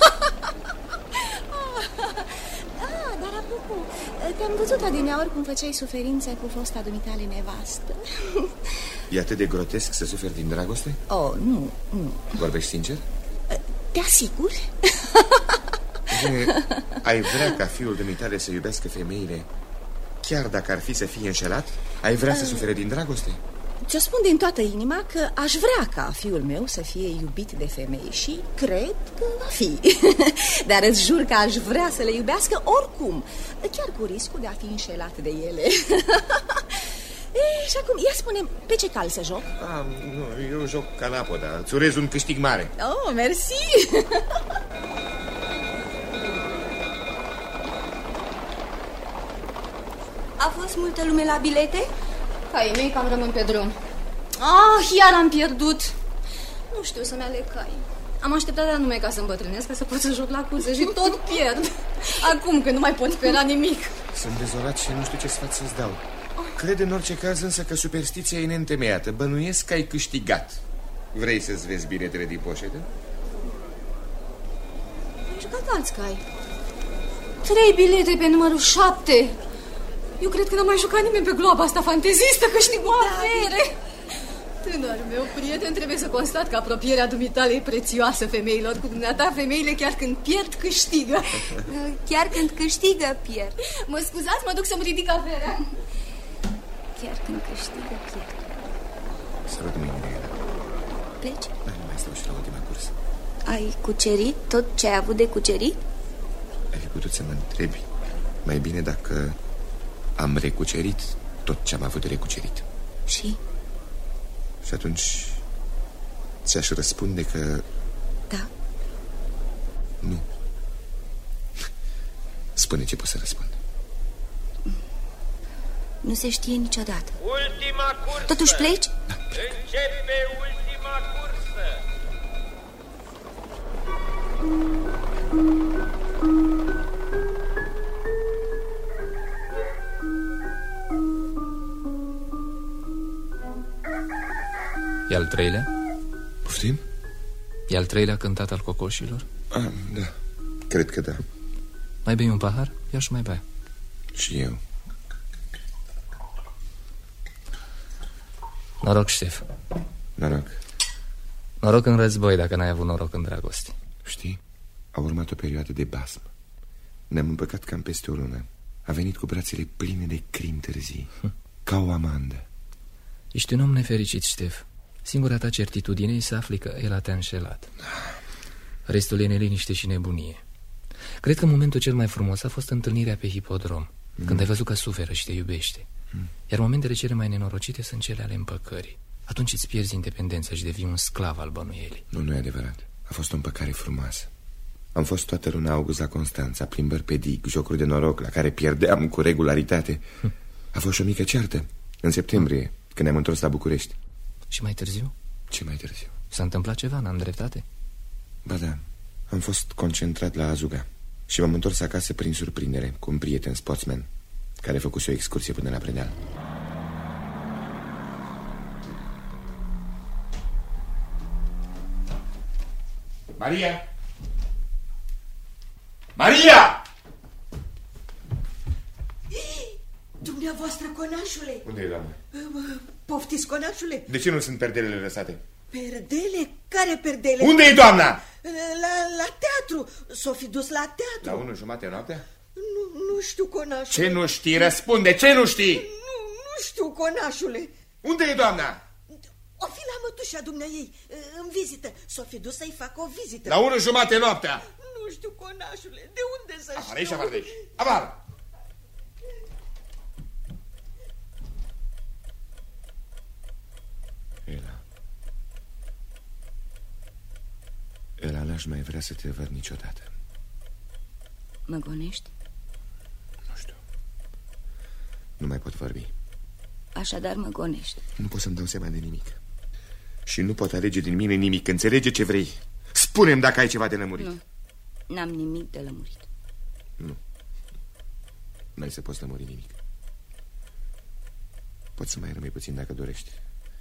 Ah, dar apropo, te-am văzut adineaori cum făceai suferințe cu fosta dumitale nevastă. E atât de grotesc să suferi din dragoste? Oh, nu, nu. Vorbești sincer? Te asiguri? Ai vrea ca fiul dumitale să iubească femeile, chiar dacă ar fi să fie înșelat? Ai vrea să sufere din dragoste? Ți-o spun din toată inima că aș vrea ca fiul meu să fie iubit de femei și cred că va fi. Dar îți jur că aș vrea să le iubească oricum, chiar cu riscul de a fi înșelat de ele. E, și acum, ia spune, pe ce cal să joc? Ah, nu, eu joc canapoda, îți urez un câștig mare. Oh, mersi. A fost multă lume la bilete? Caii mei cam rămân pe drum. Ah, iar am pierdut. Nu știu să-mi aleg cai. Am așteptat anume ca să îmbătrânesc, ca să pot să joc la curse și tot pierd. Acum că nu mai pot spera nimic. Sunt dezolat și nu știu ce sfat să-ți dau. Cred în orice caz însă că superstiția e neîntemeiată. Bănuiesc că ai câștigat. Vrei să-ți vezi biletele din poșetă? Ai jucat alți cai. Trei bilete pe numărul șapte. Eu cred că n-a mai jucat nimeni pe gloaba asta fantezistă, câștig o avere. Tânăr meu prieten, trebuie să constat că apropierea dumitale e prețioasă femeilor. Cu dumneata, femeile chiar când pierd, câștigă. Chiar când câștigă, pierd. Mă scuzați, mă duc să-mi ridic averea. Chiar când câștigă, pierd. Sărut mâinile. Pleci? Da, nu mai stau și la ultima cursă. Ai cucerit tot ce ai avut de cucerit? Ai fi putut să mă întrebi Mai bine dacă am recucerit tot ce am avut de recucerit. Și? Și atunci ți-aș răspunde că... Da. Nu. Spune ce poți să răspund. Nu se știe niciodată. Ultima cursă. Totuși pleci? Da. Începe ultima cursă. E al treilea? Poftim? E al treilea cântat al cocoșilor? Ah, da, cred că da. Mai bei un pahar? Ia și mai bea. Și eu. Noroc, șef. Noroc. Noroc în război, dacă n-ai avut noroc în dragoste. Știi, a urmat o perioadă de basm. Ne-am împăcat cam peste o lună. A venit cu brațele pline de crini târzii, hm. ca o amandă. Ești un om nefericit, Ștef. Singura ta certitudine e să afli că el te-a înșelat. Restul e neliniște și nebunie. Cred că momentul cel mai frumos a fost întâlnirea pe hipodrom, mm. când ai văzut că suferă și te iubește. Mm. Iar momentele cele mai nenorocite sunt cele ale împăcării. Atunci îți pierzi independența și devii un sclav al bănuielii. Nu, nu e adevărat. A fost o împăcare frumoasă. Am fost toată luna august la Constanța, plimbări pe dig, jocuri de noroc la care pierdeam cu regularitate. Hm. A fost și o mică ceartă în septembrie, hm. când ne-am întors la București. Și mai târziu? Ce mai târziu? S-a întâmplat ceva, n-am dreptate? Ba da, am fost concentrat la Azuga și m-am întors acasă prin surprindere cu un prieten sportsman care făcuse o excursie până la Predeal. Maria! Maria! Dumneavoastră, conașule! Unde e, doamnă? Poftiți, conașule? De ce nu sunt perdelele lăsate? Perdele? Care perdele? Unde e, doamna? La, la teatru. S-o fi dus la teatru. La unu jumate noaptea? Nu, nu știu, conașule. Ce nu știi? Răspunde, ce nu știi? Nu, nu știu, conașule. Unde e, doamna? O fi la mătușa dumneaei, în vizită. S-o fi dus să-i facă o vizită. La unu jumate noaptea? Nu știu, conașule, de unde să știu? Aici, afară de aici. Avar! Ela. Ela n-aș mai vrea să te văd niciodată. Mă gonești? Nu știu. Nu mai pot vorbi. Așadar mă gonești. Nu pot să-mi dau seama de nimic. Și nu pot alege din mine nimic. Înțelege ce vrei. Spune-mi dacă ai ceva de lămurit. Nu, n-am nimic de lămurit. Nu. N-ai să poți lămuri nimic. Poți să mai rămâi puțin dacă dorești.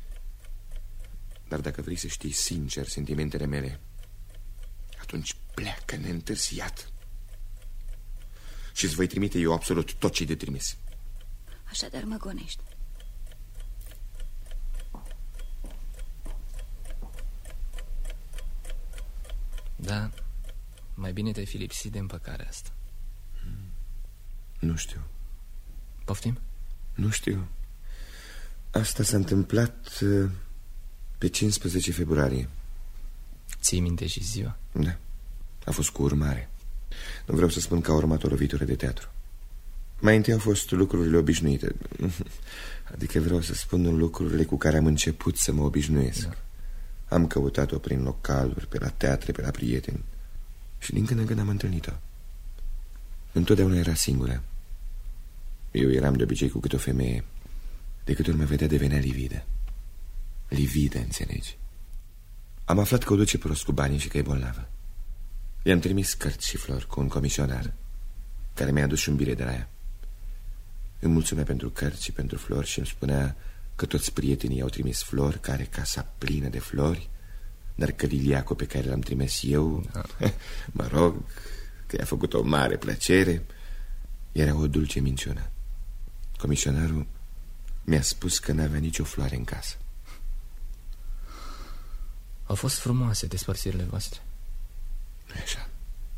Dar dacă vrei să știi sincer sentimentele mele, atunci pleacă neîntârziat. Și îți voi trimite eu absolut tot ce-i de trimis. Așadar mă gonești. Da, mai bine te-ai fi lipsit de împăcarea asta. Nu știu. Poftim? Nu știu. Asta s-a întâmplat pe cincisprezece februarie. Ții minte și ziua? Da, a fost cu urmare. Nu vreau să spun că a urmat o lovitură de teatru. Mai întâi au fost lucrurile obișnuite. Adică vreau să spun lucrurile cu care am început să mă obișnuiesc. Da. Am căutat-o prin localuri, pe la teatre, pe la prieteni. Și din când în când am întâlnit-o. Întotdeauna era singură. Eu eram de obicei cu câte o femeie. De câte ori mă vedea, devenea lividă. Lividă, înțelegi? Am aflat că o duce prost cu banii și că e bolnavă. I-am trimis cărți și flori cu un comisionar care mi-a adus și un bilet de la ea. Îmi mulțumea pentru cărți și pentru flori și îmi spunea că toți prietenii i-au trimis flori, care casa plină de flori, dar că liliacul pe care l-am trimis eu, mă rog, că i-a făcut o mare plăcere. Era o dulce minciună. Comisionarul mi-a spus că n-avea nicio floare în casă. Au fost frumoase despărțirile voastre. Nu-i așa?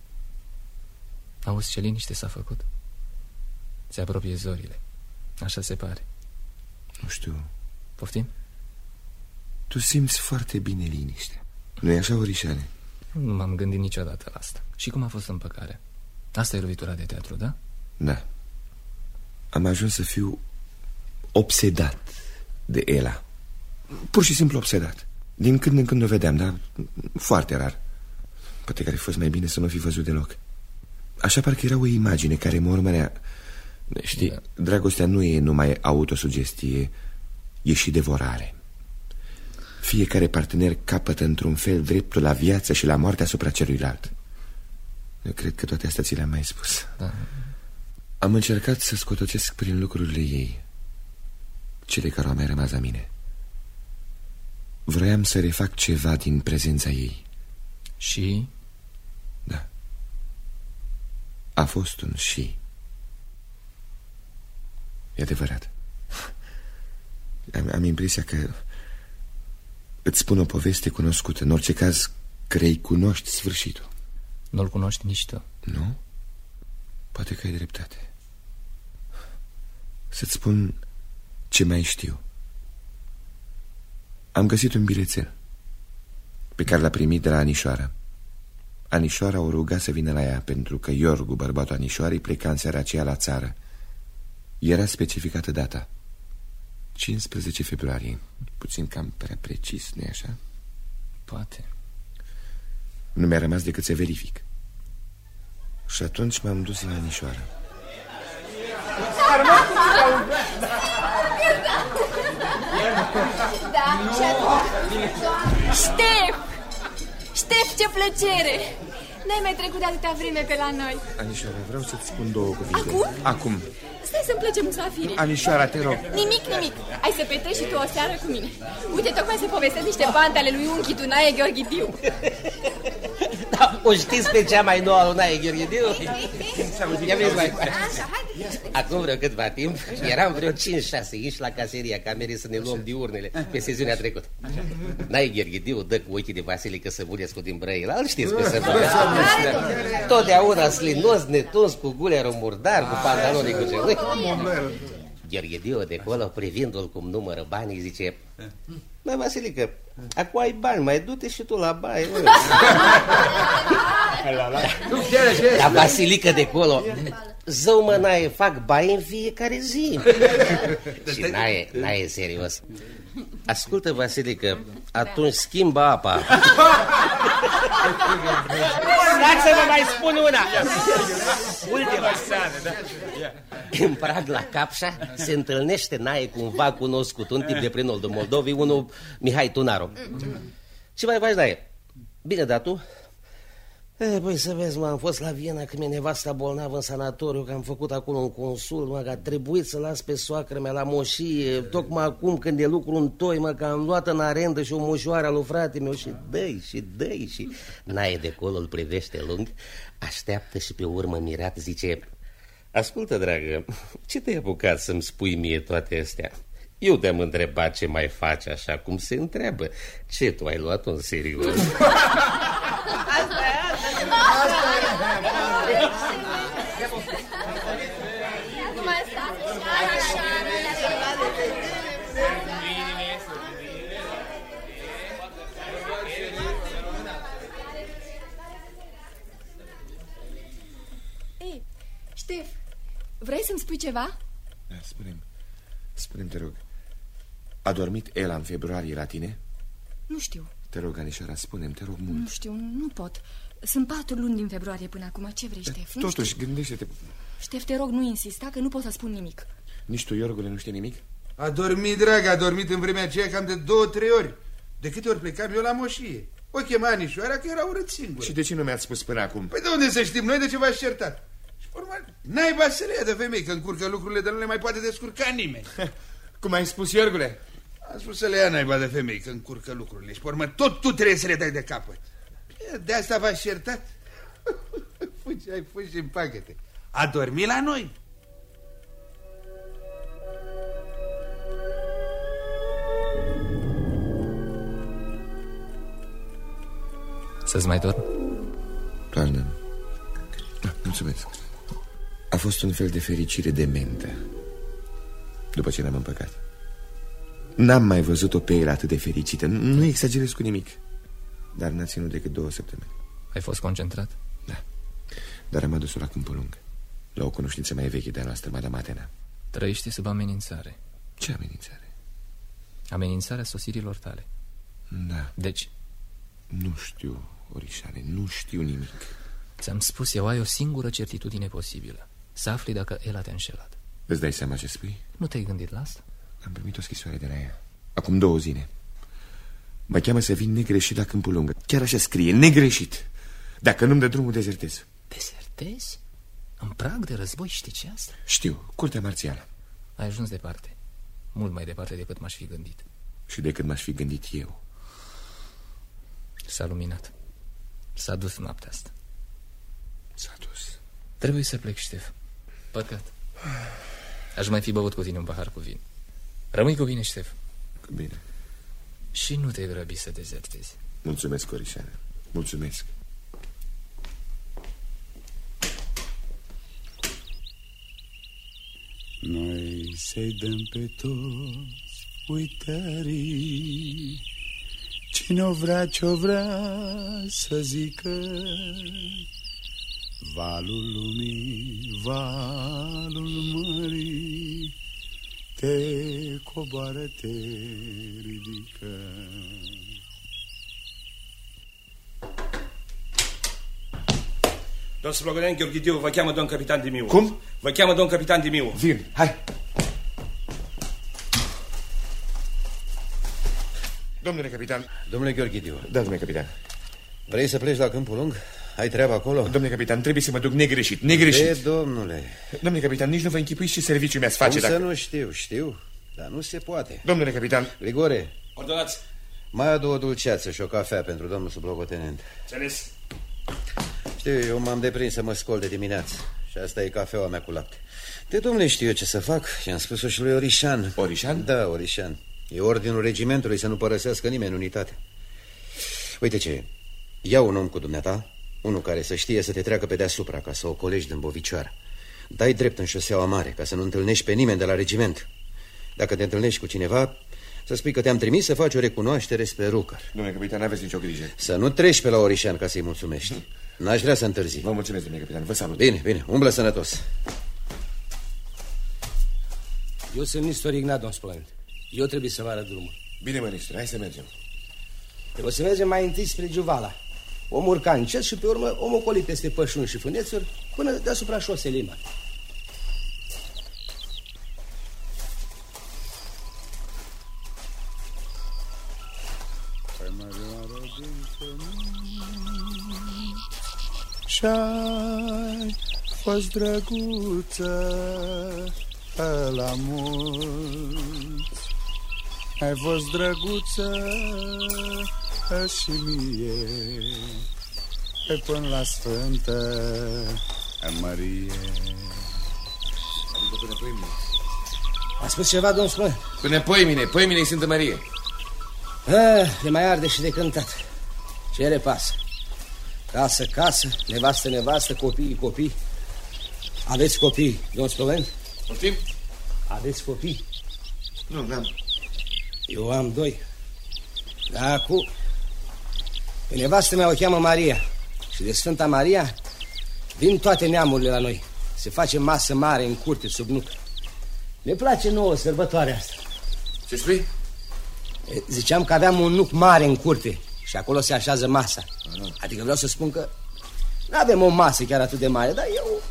Auzi ce liniște s-a făcut? Se apropie zorile. Așa se pare. Nu știu. Poftim? Tu simți foarte bine liniște. Nu-i așa, Orișane? Nu m-am gândit niciodată la asta. Și cum a fost împăcarea? Asta e lovitura de teatru, da? Da. Am ajuns să fiu obsedat de Ela. Pur și simplu obsedat. Din când în când o vedeam, dar foarte rar. Poate că ar fi fost mai bine să nu fi văzut deloc. Așa parcă era o imagine care mă urmărea. Știi, da. Dragostea nu e numai autosugestie, e și devorare. Fiecare partener capătă într-un fel dreptul la viață și la moarte asupra celuilalt. Eu cred că toate astea ți le-am mai spus. Da. Am încercat să scotocesc prin lucrurile ei cele care au mai rămas la mine. Vroiam să refac ceva din prezența ei. Și? Da. A fost un și. E adevărat. Am, am impresia că îți spun o poveste cunoscută. În orice caz, crei cunoști sfârșitul. Nu-l cunoști nici tu. Nu? Poate că ai dreptate. Să-ți spun ce mai știu. Am găsit un bilețel pe care l-a primit de la Anișoara. Anișoara o ruga să vină la ea pentru că Iorgu, bărbatul Anișoarei, pleca în seara aceea la țară. Era specificată data, cincisprezece februarie. Puțin cam prea precis, nu-i așa? Poate. Nu mi-a rămas decât să verific. Și atunci m-am dus la Anișoară. Ștef! Ștef, ce plăcere! N-ai mai trecut de atâta vreme pe la noi. Anișoara, vreau să-ți spun două cuvinte. Acum? Acum. Stai să-mi plece musafirii. Anișoara, te rog. Nimic, nimic. Ai să petreci și tu o seară cu mine. Uite, tocmai să povestesc niște bante ale lui unchi tu, Nae Gheorghidiu. Da, o știți pe cea mai nouă lui Nae Gheorghidiu? Ia vezi mai faci. Acum vreo câtva timp, eram vreo cinci șase inși la caseria camerei să ne luăm diurnele pe sesiunea trecută. Nae Gheorghidiu dă cu ochii de Vasilică Săbulescu din Brăila, îl știți pe Săbulescu. Totdeauna slinos, netuns, cu gulerul murdar, cu pantalonii cu celui. Gheorghidiu de acolo, privindu-l cum numără banii, zice: măi, Vasilică, acum ai bani, mai du-te și tu la baie. Dar Vasilică de acolo: zău, mă, Nae, fac baie în fiecare zi. Și Nae, Nae serios: ascultă, Vasilică, atunci schimbă apa. Dați să vă mai spun una. Ultima. În prag la Capșa se întâlnește Nae cu un vac cunoscut, un tip de prin Oldul Moldovei, unul Mihai Tunaru. Ce mai faci, Nae? Bine, dar tu? E, păi să vezi, mă, am fost la Viena când mi-e nevasta bolnavă în sanatoriu, că am făcut acolo un consul, mă, că a trebuit să las pe soacră mea la moșie, tocmai acum când e lucru în toi, mă, că am luat în arendă și o moșoară a lui frate meu și dă-i, și dă-i, și Nae de acolo îl privește lung, așteaptă și pe urmă mirat zice: ascultă, dragă, ce te-ai apucat să-mi spui mie toate astea? Eu te-am întrebat ce mai faci așa cum se întreabă. Ce, tu ai luat-o în serios? Ei, Ștef, vrei să-mi spui ceva? Da, spune-mi, spune-mi, te rog. A dormit Ela în februarie la tine? Nu știu. Te rog, Anișoara, spune-mi, te rog mult. Nu știu, nu pot. Sunt patru luni din februarie până acum. Ce vrei, Ștef? Nu Totuși, știu. gândește-te. Ștef, te rog, nu insista, că nu pot să spun nimic. Nici tu, Iorgule, nu știi nimic? A dormit, dragă, a dormit în vremea aceea cam de două, trei ori. De câte ori plecam eu la moșie. O chema Anișoara că era urât singur. Și de ce nu mi-ați spus până acum? Păi de unde să știm noi de ce v-ați certat? Și pe urmă, naiba să le ia de femei, că încurcă lucrurile de nu le mai poate descurca nimeni. Cum ai spus, Iorgule? Am spus să le ia naiba de femei, că încurcă lucrurile. Și pe urmă, tot tu trebuie să le dai de capăt. De asta v-ați certat? Fugi, ai fugi în pagăte. A dormit la noi. Să-ți mai dorm? Doamne, da, mulțumesc. A fost un fel de fericire dementă după ce ne-am împăcat. N-am mai văzut-o pe el atât de fericită. Nu exagerez cu nimic. Dar n-a ținut decât două săptămâni. Ai fost concentrat? Da, dar am adus-o la Câmpul Lung. La o cunoștință mai veche de-a noastră, Madame Atena. Trăiește sub amenințare. Ce amenințare? Amenințarea sosirilor tale. Da. Deci? Nu știu, Orișane, nu știu nimic. Ți-am spus eu, ai o singură certitudine posibilă. Să afli dacă Ela te-a înșelat. Îți dai seama ce spui? Nu te-ai gândit la asta? Am primit o scrisoare de la ea acum două zile. Mă cheamă să vin negreșit la Câmpul Lung. Chiar așa scrie, negreșit. Dacă nu-mi dă drumul, dezertez. Dezertezi? În prag de război știi ce asta? Știu, curtea marțială. Ai ajuns departe. Mult mai departe decât m-aș fi gândit. Și decât m-aș fi gândit eu. S-a luminat. S-a dus noaptea asta. S-a dus. Trebuie să plec, Ștef. Păcat. Aș mai fi băut cu tine un pahar cu vin. Rămâi cu bine, Ștef. Cu bine. Și nu te grăbi să dezertezi. Mulțumesc, Orișane. Mulțumesc. Noi să-i dăm pe toți uitării. Cine-o vrea, ce-o vrea să zică. Valul lumii, valul mării, te coboară, te ridică. Domn Slobodan Gheorghidiu, vă cheamă domn capitan Dimiu. Cum? Vă cheamă domn capitan Dimiu. Vin, hai. Domnule capitan. Domnule Gheorghidiu. Da, domnule capitan. Vrei să pleci la Câmpul Lung? Ai treaba acolo? Domnule capitan, trebuie să mă duc negreșit, negreșit. De, domnule. Domnule capitan, nici nu vă închipuiți ce serviciu mi-ați face. Cum dacă... să nu știu, știu, dar nu se poate. Domnule capitan. Grigore. Ordonați. Mai adu o dulceață și o cafea pentru domnul sublocotenent. Înțeles. Știu, eu m-am deprins să mă scol de dimineață și asta e cafeaua mea cu lapte. De, domnule, știu eu ce să fac și am spus-o și lui Orișan. Orișan? Da, Orișan. E ordinul regimentului să nu părăsească nimeni unitate. Uite ce, ia un om cu dumneata, unul care să știe să te treacă pe deasupra ca să o colegi din bovicioară. Dai drept în șoseaua mare ca să nu întâlnești pe nimeni de la regiment. Dacă te întâlnești cu cineva, să spui că te-am trimis să faci o recunoaștere spre Rucăr. Domnule capitan, n-aveți nicio grijă. Să nu treci pe la Orișan ca să-i mulțumești. N-aș vrea să întârzi. Vă mulțumesc, domnule capitan, vă salut. Bine, bine, umblă sănătos. Eu sunt Nistor Ignat, domn Spolent. Eu trebuie să vă arăt drumul. Bine, mă, Nistor, hai să mergem. Trebuie să mergem mai întâi spre Giuvala. Om urca încet și pe urmă om ocoli peste pășuni și fânețuri până deasupra șoselei mari. Și-ai fost drăguță la mulți, ai fost drăguță și mie, pe până la Sfântă Marie. Adică până poimine. A spus ceva, domn Spolent? Până poimine, poimine-i Sfântă Marie. Ah, de mai arde și de cântat. Ce le pasă? Casă, casă, nevastă, nevastă, copii, copii. Aveți copii, domn Spolent? Poftim? Aveți copii? Nu, n-am. Eu am doi. Dar acum, pe nevastă mea o cheamă Maria. Și de Sfânta Maria vin toate neamurile la noi. Se face masă mare în curte, sub nuc. Ne place nouă sărbătoarea asta. Ce spui? Ziceam că aveam un nuc mare în curte și acolo se așează masa. Aha. Adică vreau să spun că nu avem o masă chiar atât de mare, dar eu...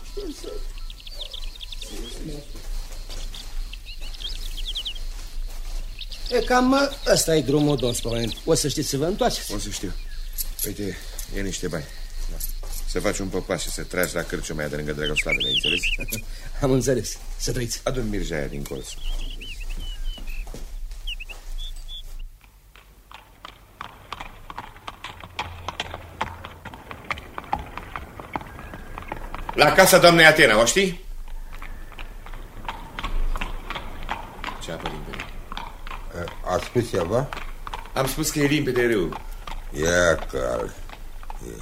E cam ăsta e drumul, domn Spolent. O să știți să vă întoarceți. O să știu. Uite, e niște bani. Să faci un popas și să tragi la cârciuma aia de lângă Dragoslavele, ai înțeles? Am înțeles. Să trăiți. Adu-mi mirja aia din colț. La casa doamnei Atena, o știi? Ce apă limpede. A spus ceva? Am spus că e limpede râu. E cald. E.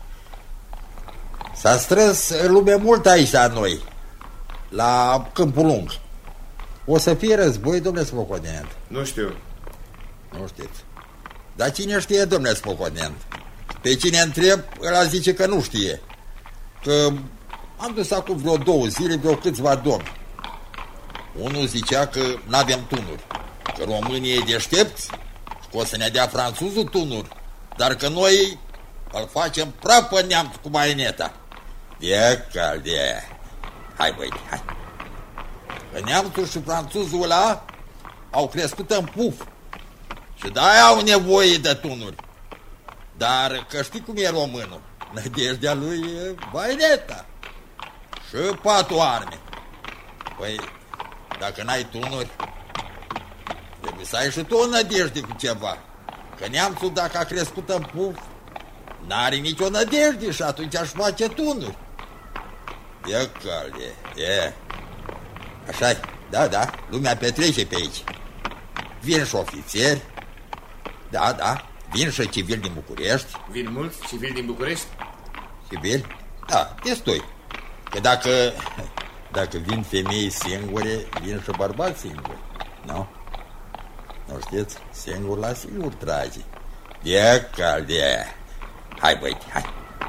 S-a strâns lume mult aici la noi, la Câmpul Lung. O să fie război, domnule Spoconent? Nu știu. Nu știți. Dar cine știe, domnule Spoconent? Pe cine întreb, ăla zice că nu știe. Că Am dus acum vreo două zile vreo câțiva domni. Unul zicea că n-avem tunuri, că românii e deștepți și că o să ne dea franțuzul tunuri, dar că noi îl facem praf pe neamț cu baioneta. E calde. Hai, băi, hai. Că neamțul și franțuzul ăla au crescut în puf și de-aia au nevoie de tunuri. Dar că știi cum e românul, nădejdea lui e baioneta și patru arme. Păi, dacă n-ai tunuri, trebuie să ai și tu o nădejde cu ceva. Că neamțul, dacă a crescut în puf, n-are nicio nădejde și atunci aș face tunuri. E calde, e. Așa-i, da, da, lumea petrece pe aici. Vin și ofițeri, da, da, vin și civili din București. Vin mulți civili din București? Civili? Da, destui. Că dacă, dacă vin femei singure, vin și bărbați singuri, nu? Nu știți? Singur la singur trage. E calde. Hai, băieți, hai.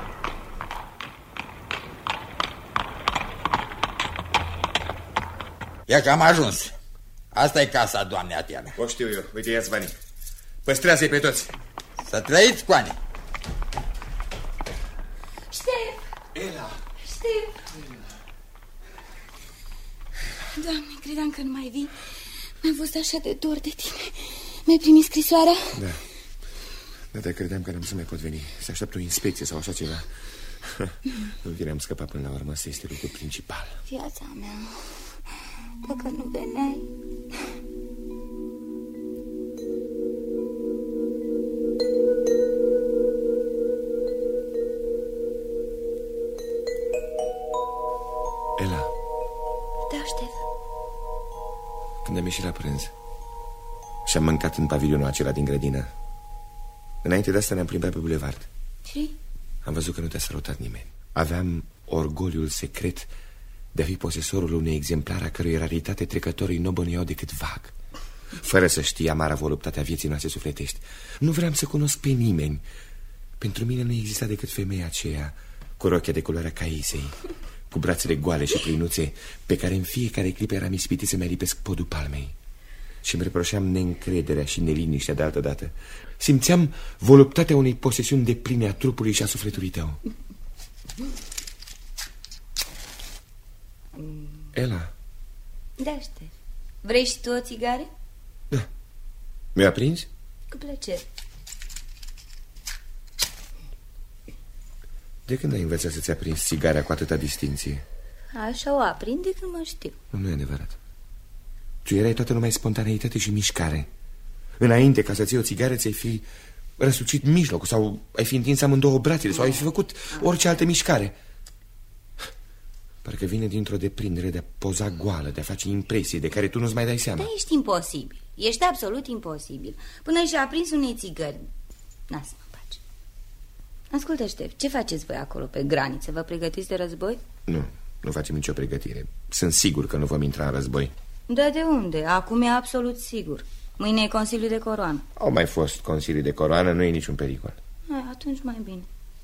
E că am ajuns. Asta e casa doamnei Atiana. O știu eu, uite, ia-ți banii. Păstrează-i pe toți. Să trăiți, Coane. Ștef! Ela! Ștef! Doamne, credeam că nu mai vii. Mi-a fost așa de dor de tine. Mi-ai primit scrisoarea? Da. Da, dar credeam că n-am să mai pot veni. Se așteaptă o inspecție sau așa ceva. În fine, am scăpat până la urmă. Asta este lucrul principal. Viața mea. Dacă nu veneai... Ela. Da, Ștef. Când am ieșit la prânz și am mâncat în pavilionul acela din grădină, înainte de asta ne-am plimbat pe bulevard. Și? Am văzut că nu te-a salutat nimeni. Aveam orgoliul secret de a fi posesorul unui exemplar a cărui raritate trecătorii nu bănuiau decât vag, fără să știe amara voluptatea vieții noastre sufletești. Nu vreau să cunosc pe nimeni. Pentru mine nu exista decât femeia aceea cu rochia de culoarea caisei, cu brațele goale și plinuțe, pe care în fiecare clipă eram ispitit să-mi lipesc podul palmei. Și îmi reproșeam neîncrederea și neliniștea de altă dată. Simțeam voluptatea unei posesiuni depline a trupului și a sufletului tău. Ela. Da, Ștef. Vrei și tu o țigare? Da. Mi-a prins? Cu plăcere. De când ai învățat să-ți aprinzi țigarea cu atâta distinție? Așa o aprind de când mă știu. Nu e adevărat. Tu erai toată numai spontaneitate și mișcare. Înainte ca să-ți iei o țigară, ți-ai fi răsucit mijlocul sau ai fi întins amândouă brațele sau ai fi făcut orice altă mișcare. Parcă vine dintr-o deprindere de a poza goală, de a face impresii de care tu nu-ți mai dai seama. Da, ești imposibil. Ești absolut imposibil. Până și-a aprins unei țigări. Lasă-mă în pace. Ascultă, Ștef, ce faceți voi acolo pe graniță? Vă pregătiți de război? Nu, nu facem nicio pregătire. Sunt sigur că nu vom intra în război. Da, de unde? Acum e absolut sigur. Mâine e Consiliul de Coroană. Au mai fost consilii de coroană, nu e niciun pericol. A, atunci mai bine.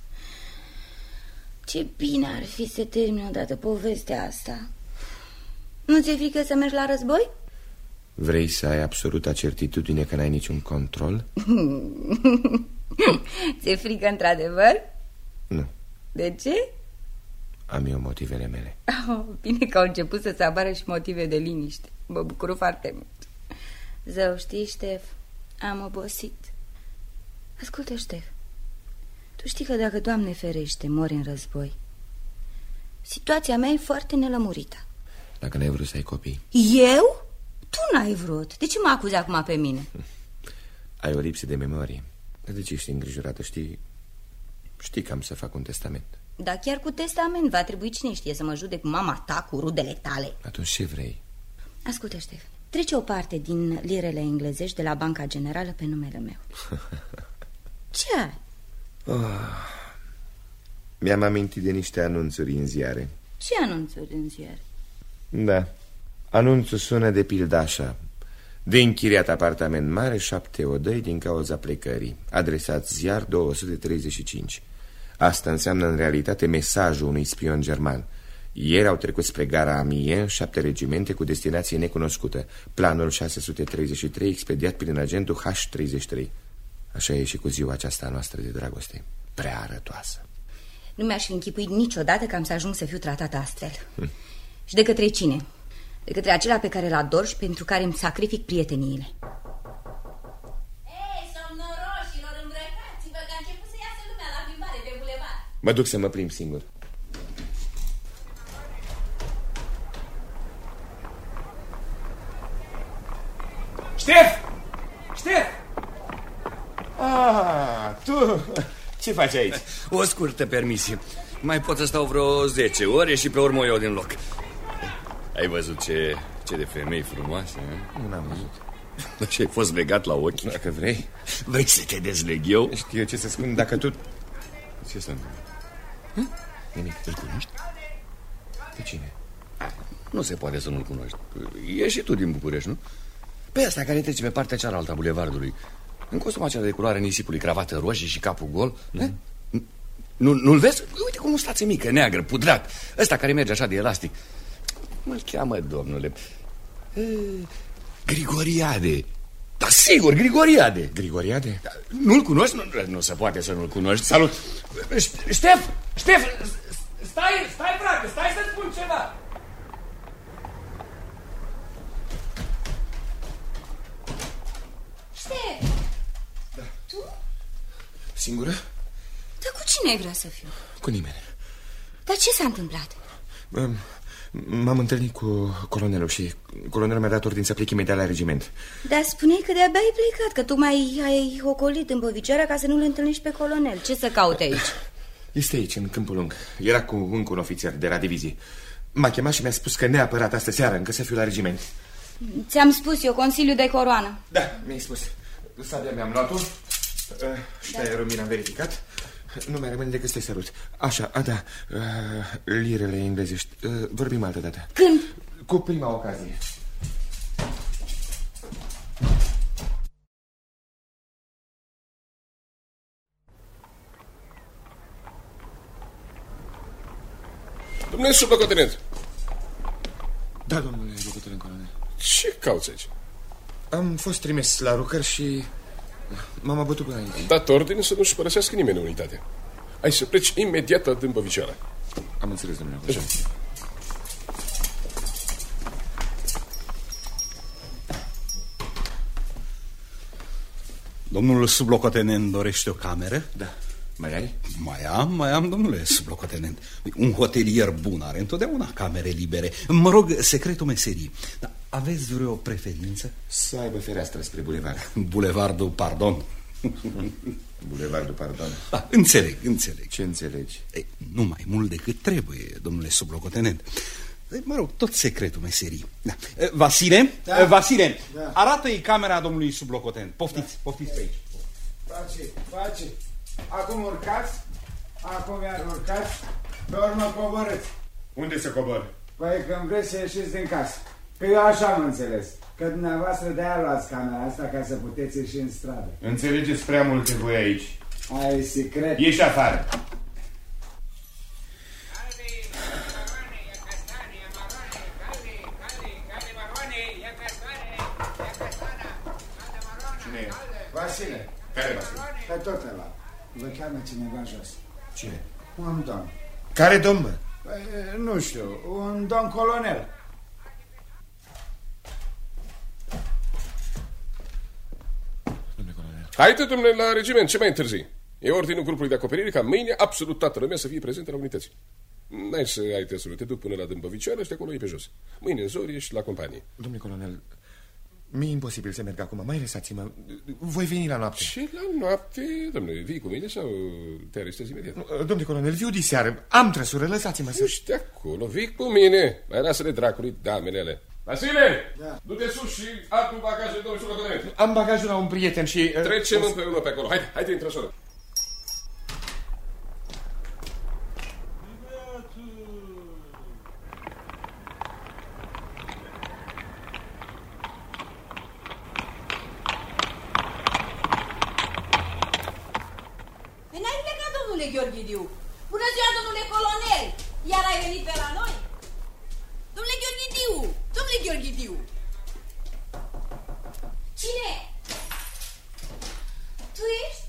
Ce bine ar fi să termine odată povestea asta. Nu ți-e frică să mergi la război? Vrei să ai absoluta certitudine că n-ai niciun control? Ți-e frică într-adevăr? Nu. De ce? Am eu motivele mele. Oh, bine că au început să se apară și motive de liniște. Mă bucur foarte mult. Zău, știi, Ștef, am obosit. Ascultă, Ștef, tu știi că dacă, Doamne ferește, mori în război, situația mea e foarte nelămurită. Dacă n-ai vrut să ai copii? Eu? Tu n-ai vrut. De ce mă acuzi acum pe mine? Ai o lipsă de memorie. De ce ești îngrijorată? Știi, știi că am să fac un testament. Dar chiar cu testament va trebui, cine știe, să mă judec mama ta cu rudele tale. Atunci ce vrei? Ascultă, Ștef, trece o parte din lirele englezești de la Banca Generală pe numele meu. Ce ai? Oh, mi-am amintit de niște anunțuri în ziare. Ce anunțuri în ziare? Da, anunțul sună de pildă așa: de închiriat apartament mare, șapte odăi din cauza plecării. Adresat ziar două sute treizeci și cinci. Asta înseamnă în realitate mesajul unui spion german. Ieri au trecut spre gara Amiens șapte regimente cu destinație necunoscută. Planul șase sute treizeci și trei expediat prin agentul H treizeci și trei. Așa e și cu ziua aceasta noastră de dragoste. Prea arătoasă. Nu mi-aș fi închipuit niciodată că am să ajung să fiu tratată astfel. hm. Și de către cine? De către acela pe care îl ador și pentru care îmi sacrific prieteniile. Ei, somnoroșilor, îmbrăcați-vă că a început să iasă lumea la plimbare pe bulevard. Mă duc să mă plimb singur. Ștef! Ștef! Ah, tu... Ce faci aici? O scurtă permisie. Mai pot să stau vreo zece ore și pe urmă eu din loc. Ai văzut ce, ce de femei frumoase? Nu n-am văzut. Și ai fost legat la ochi? Dacă vrei. Vrei să te dezleg eu? Știu ce să spun, dacă tu... Ce să Hm? Nimic. Îl cunoști? Pe cine? Nu se poate să nu-l cunoști. E și tu din București, nu? Pe ăsta care trece pe partea cealaltă a bulevardului, în costum acela de culoare nisipului, cravată roșie și capul gol. Mm-hmm. Nu, nu-l vezi? Uite cum o stație mică, neagră, pudrat. Ăsta care merge așa de elastic. Cum îl cheamă, domnule? E, Grigoriade. Da, sigur, Grigoriade. Grigoriade? Da, nu-l cunoști? Nu, nu se poate să nu-l cunoști. Salut. Ștef! Ștef! Stai, stai, frate, stai să-ți spun ceva. Ștef! Da. Tu? Singură? Dar cu cine ai vrea să fiu? Cu nimeni. Dar ce s-a întâmplat? M-am întâlnit cu colonelul și colonelul mi-a dat ordin să plec imediat la regiment. Dar spuneai că de-abia ai plecat, că tu mai ai ocolit în Băvicioara ca să nu-l întâlnești pe colonel. Ce să caute aici? Este aici, în Câmpul Lung. Era cu încă un ofițer de la divizie. M-a chemat și mi-a spus că neapărat astă seară încă să fiu la regiment. Ți-am spus eu, Consiliu de Coroană. Da, mi-ai spus. Sabia mi-am luat-o. Ștaierul mi l-am verificat. Nu mai rămâne decât să-i sărut. Așa, a, da, uh, lirele englezești. uh, Vorbim altă dată. Când? Cu prima ocazie. Domnule sublocotenent. Da, domnule locotenent colonel. Ce cauți aici? Am fost trimis la Rucăr și m-am abătut până aici. Dat ordine să nu-și părăsească nimeni unitatea. Ai să pleci imediat la Dâmbăvicioara. Am înțeles, domnule. Așa. Domnul sublocotenent dorește o cameră? Da. Mai ai? Mai am, mai am, domnule sublocotenent. Un hotelier bun are întotdeauna camere libere. Mă rog, secretul meserii. Dar aveți vreo preferință? Să aibă fereastră spre bulevard. Bulevardul, pardon. Bulevardul, pardon. Da, înțeleg, înțeleg. Ce înțelegi? Ei, nu mai mult decât trebuie, domnule sublocotenent. Mă rog, tot secretul meserii. Da. Vasile, da. Vasile, da. Arată-i camera domnului sublocotenent. Poftiți, da. Poftiți pe aici. Face, face. Acum urcați, acum iar urcați, pe urmă coborâți. Unde să cobor? Păi când vreți să ieșiți din casă. Că eu așa am înțeles. Că dumneavoastră de-aia luați camera asta ca să puteți ieși în stradă. Înțelegeți prea multe voi aici. Ai secret. Ieși afară. Cine e? Vasile. Care Vasile? Pe tot ăla. Vă cheamă cineva jos. Cine? Un domn. Care domn, mă? Păi, nu știu, un domn colonel. Haide, domnule, la regiment, ce mai întârzi? E ordinul grupului de acoperire ca mâine absolut toată lumea să fie prezentă la unități. N-ai să ai testul, te duc până la Dâmbăvicioară și de acolo e pe jos. Mâine în zori ești la companie. Domnule colonel, mi-e imposibil să merg acum, mai lăsați-mă. Voi veni la noapte. Și la noapte, domnule, vii cu mine sau te arestezi imediat? Domnule colonel, viu diseară, am trăsură, lăsați-mă să... Ești acolo, vii cu mine. Mai lasă-le dracului damele ale. Vasile, da. Du-te sus și adu bagajul domnului sublocotenent. Am bagajul la un prieten și... Uh, Trecem împreună pe acolo. Haide, haide, intră soră. N-ai plecat, domnule Gheorghidiu. Bună ziua, domnule colonel. Iar ai venit pe la noi? Gheorghidiu! Domnule Gheorghidiu! Cine? Tu ești?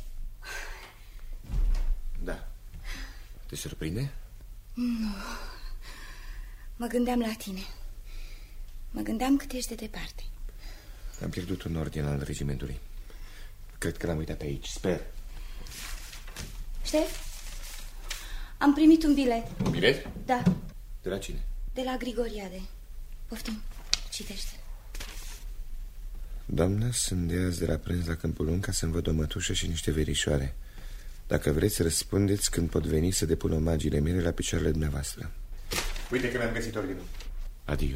Da. Te surprinde? Nu. Mă gândeam la tine. Mă gândeam cât ești de departe. Am pierdut un ordin al regimentului. Cred că l-am uitat pe aici, sper. Ștef? Am primit un bilet. Un bilet? Da. De la cine? De la Grigoriade. Poftim, citește. Doamnă, sunt de azi de la prânz la Câmpul Lung ca să-mi văd o mătușă și niște verișoare. Dacă vreți, răspundeți când pot veni să depun omagiile mele la picioarele dumneavoastră. Uite că mi-am găsit ordinul. Adio.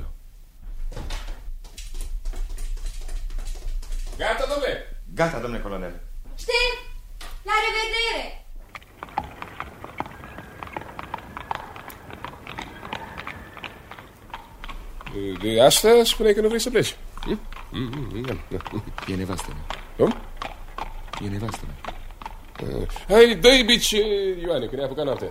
Gata, domnule? Gata, domnule colonel. Ștef, la revedere! De asta spune că nu vrei să pleci. Hm? E nevastă mea. Cum? E nevastă mea. Hai, dă-i bici, Ioane, că ne-a apucat noaptea.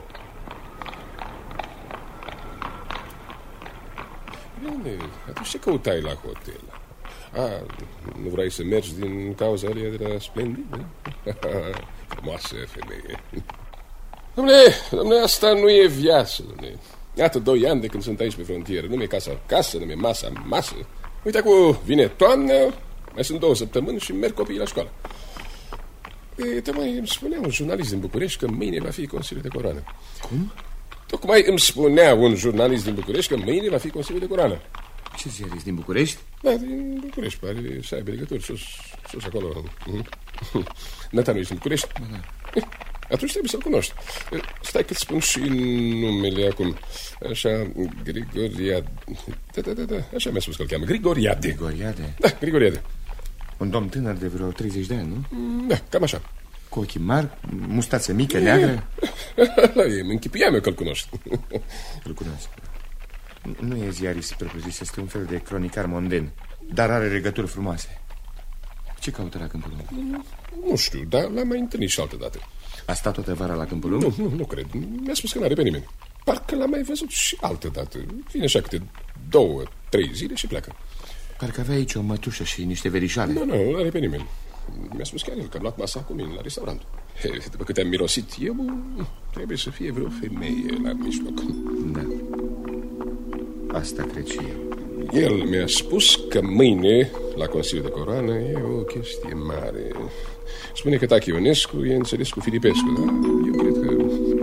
Bine, atunci ce căutai la hotel? A, nu vrei să mergi din cauza aia de la Splendid? Frumoasă femeie. Dom'le, dom'le, asta nu e viață, dom'le. Iată, doi ani de când sunt aici pe frontieră. Nu mi-e casa casă, nu mi-e masa masă. Uite, acum vine toamna, mai sunt două săptămâni și merg copiii la școală. E, tocmai îmi spunea un jurnalist din București că mâine va fi Consiliul de Coroană. Cum? Tocmai îmi spunea un jurnalist din București că mâine va fi Consiliul de Coroană. Ce ziarist, din București? Da, din București, pare să aibă legături sus, sus acolo. Nata nu ești din București? Da. Atunci trebuie să-l cunoști. Stai că-ți spun și numele acum. Așa, Grigoriade. Da, da, da, da. Așa mi-a spus că-l cheamă. Grigoriade. Grigoriade? Da, Grigoriade. Un domn tânăr de vreo treizeci de ani, nu? Da, cam așa. Cu ochii mari, mustață mică, neagră. La ei, mă închipuiam eu că-l cunoști. Îl cunosc. Nu e ziarist propriu-zis, este un fel de cronicar monden, dar are legături frumoase. Ce caută la Câmpul Lung? Nu știu, dar l-am mai întâlnit și altă dată. A stat toată vara la Câmpul Lung? Nu, nu, nu cred. Mi-a spus că n-are pe nimeni. Parcă l-am mai văzut și altă dată. Vine așa câte două, trei zile și pleacă. Parcă avea aici o mătușă și niște verișoare. Nu, nu, nu are pe nimeni. Mi-a spus chiar el că am luat masa cu mine la restaurant. He, după câte am mirosit eu, trebuie să fie vreo femeie la mijloc. Da. Asta cred și eu. El mi-a spus că mâine, la Consiliul de Coroană, e o chestie mare. Spune că Tachi Ionescu e înțeles cu Filipescu, dar eu cred că...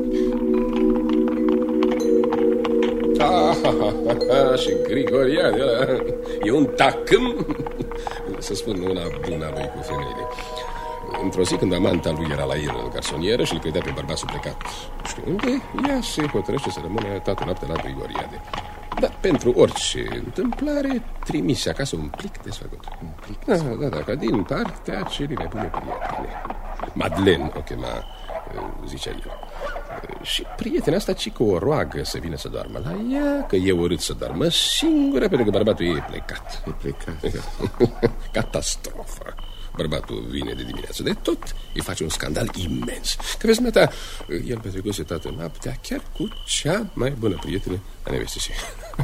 Ah, ha, ha, ha, și Grigoriade ăla e un tacâm, să spun una bună lui cu femeile. Într-o zi când amanta lui era la el în garsonieră și îl credea pe bărbatul plecat nu știu unde, ea se hotărăște să rămână toată noaptea la Grigoriade. Dar pentru orice întâmplare trimise acasă un plic desfăcut. Un plic desfăcut? Da, da, da, ca din partea celei mai bune prietene. Madeleine o chema, zicea el. Și prietena asta, cică o roagă să vină să doarmă la ea, că e urât să doarmă singură, pentru că bărbatul ei e plecat. E plecat. Catastrofă. Bărbatul vine de dimineață de tot, îi face un scandal imens. Că vezi, mea, el petrecuse toată noaptea chiar cu cea mai bună prietenă a nevestii.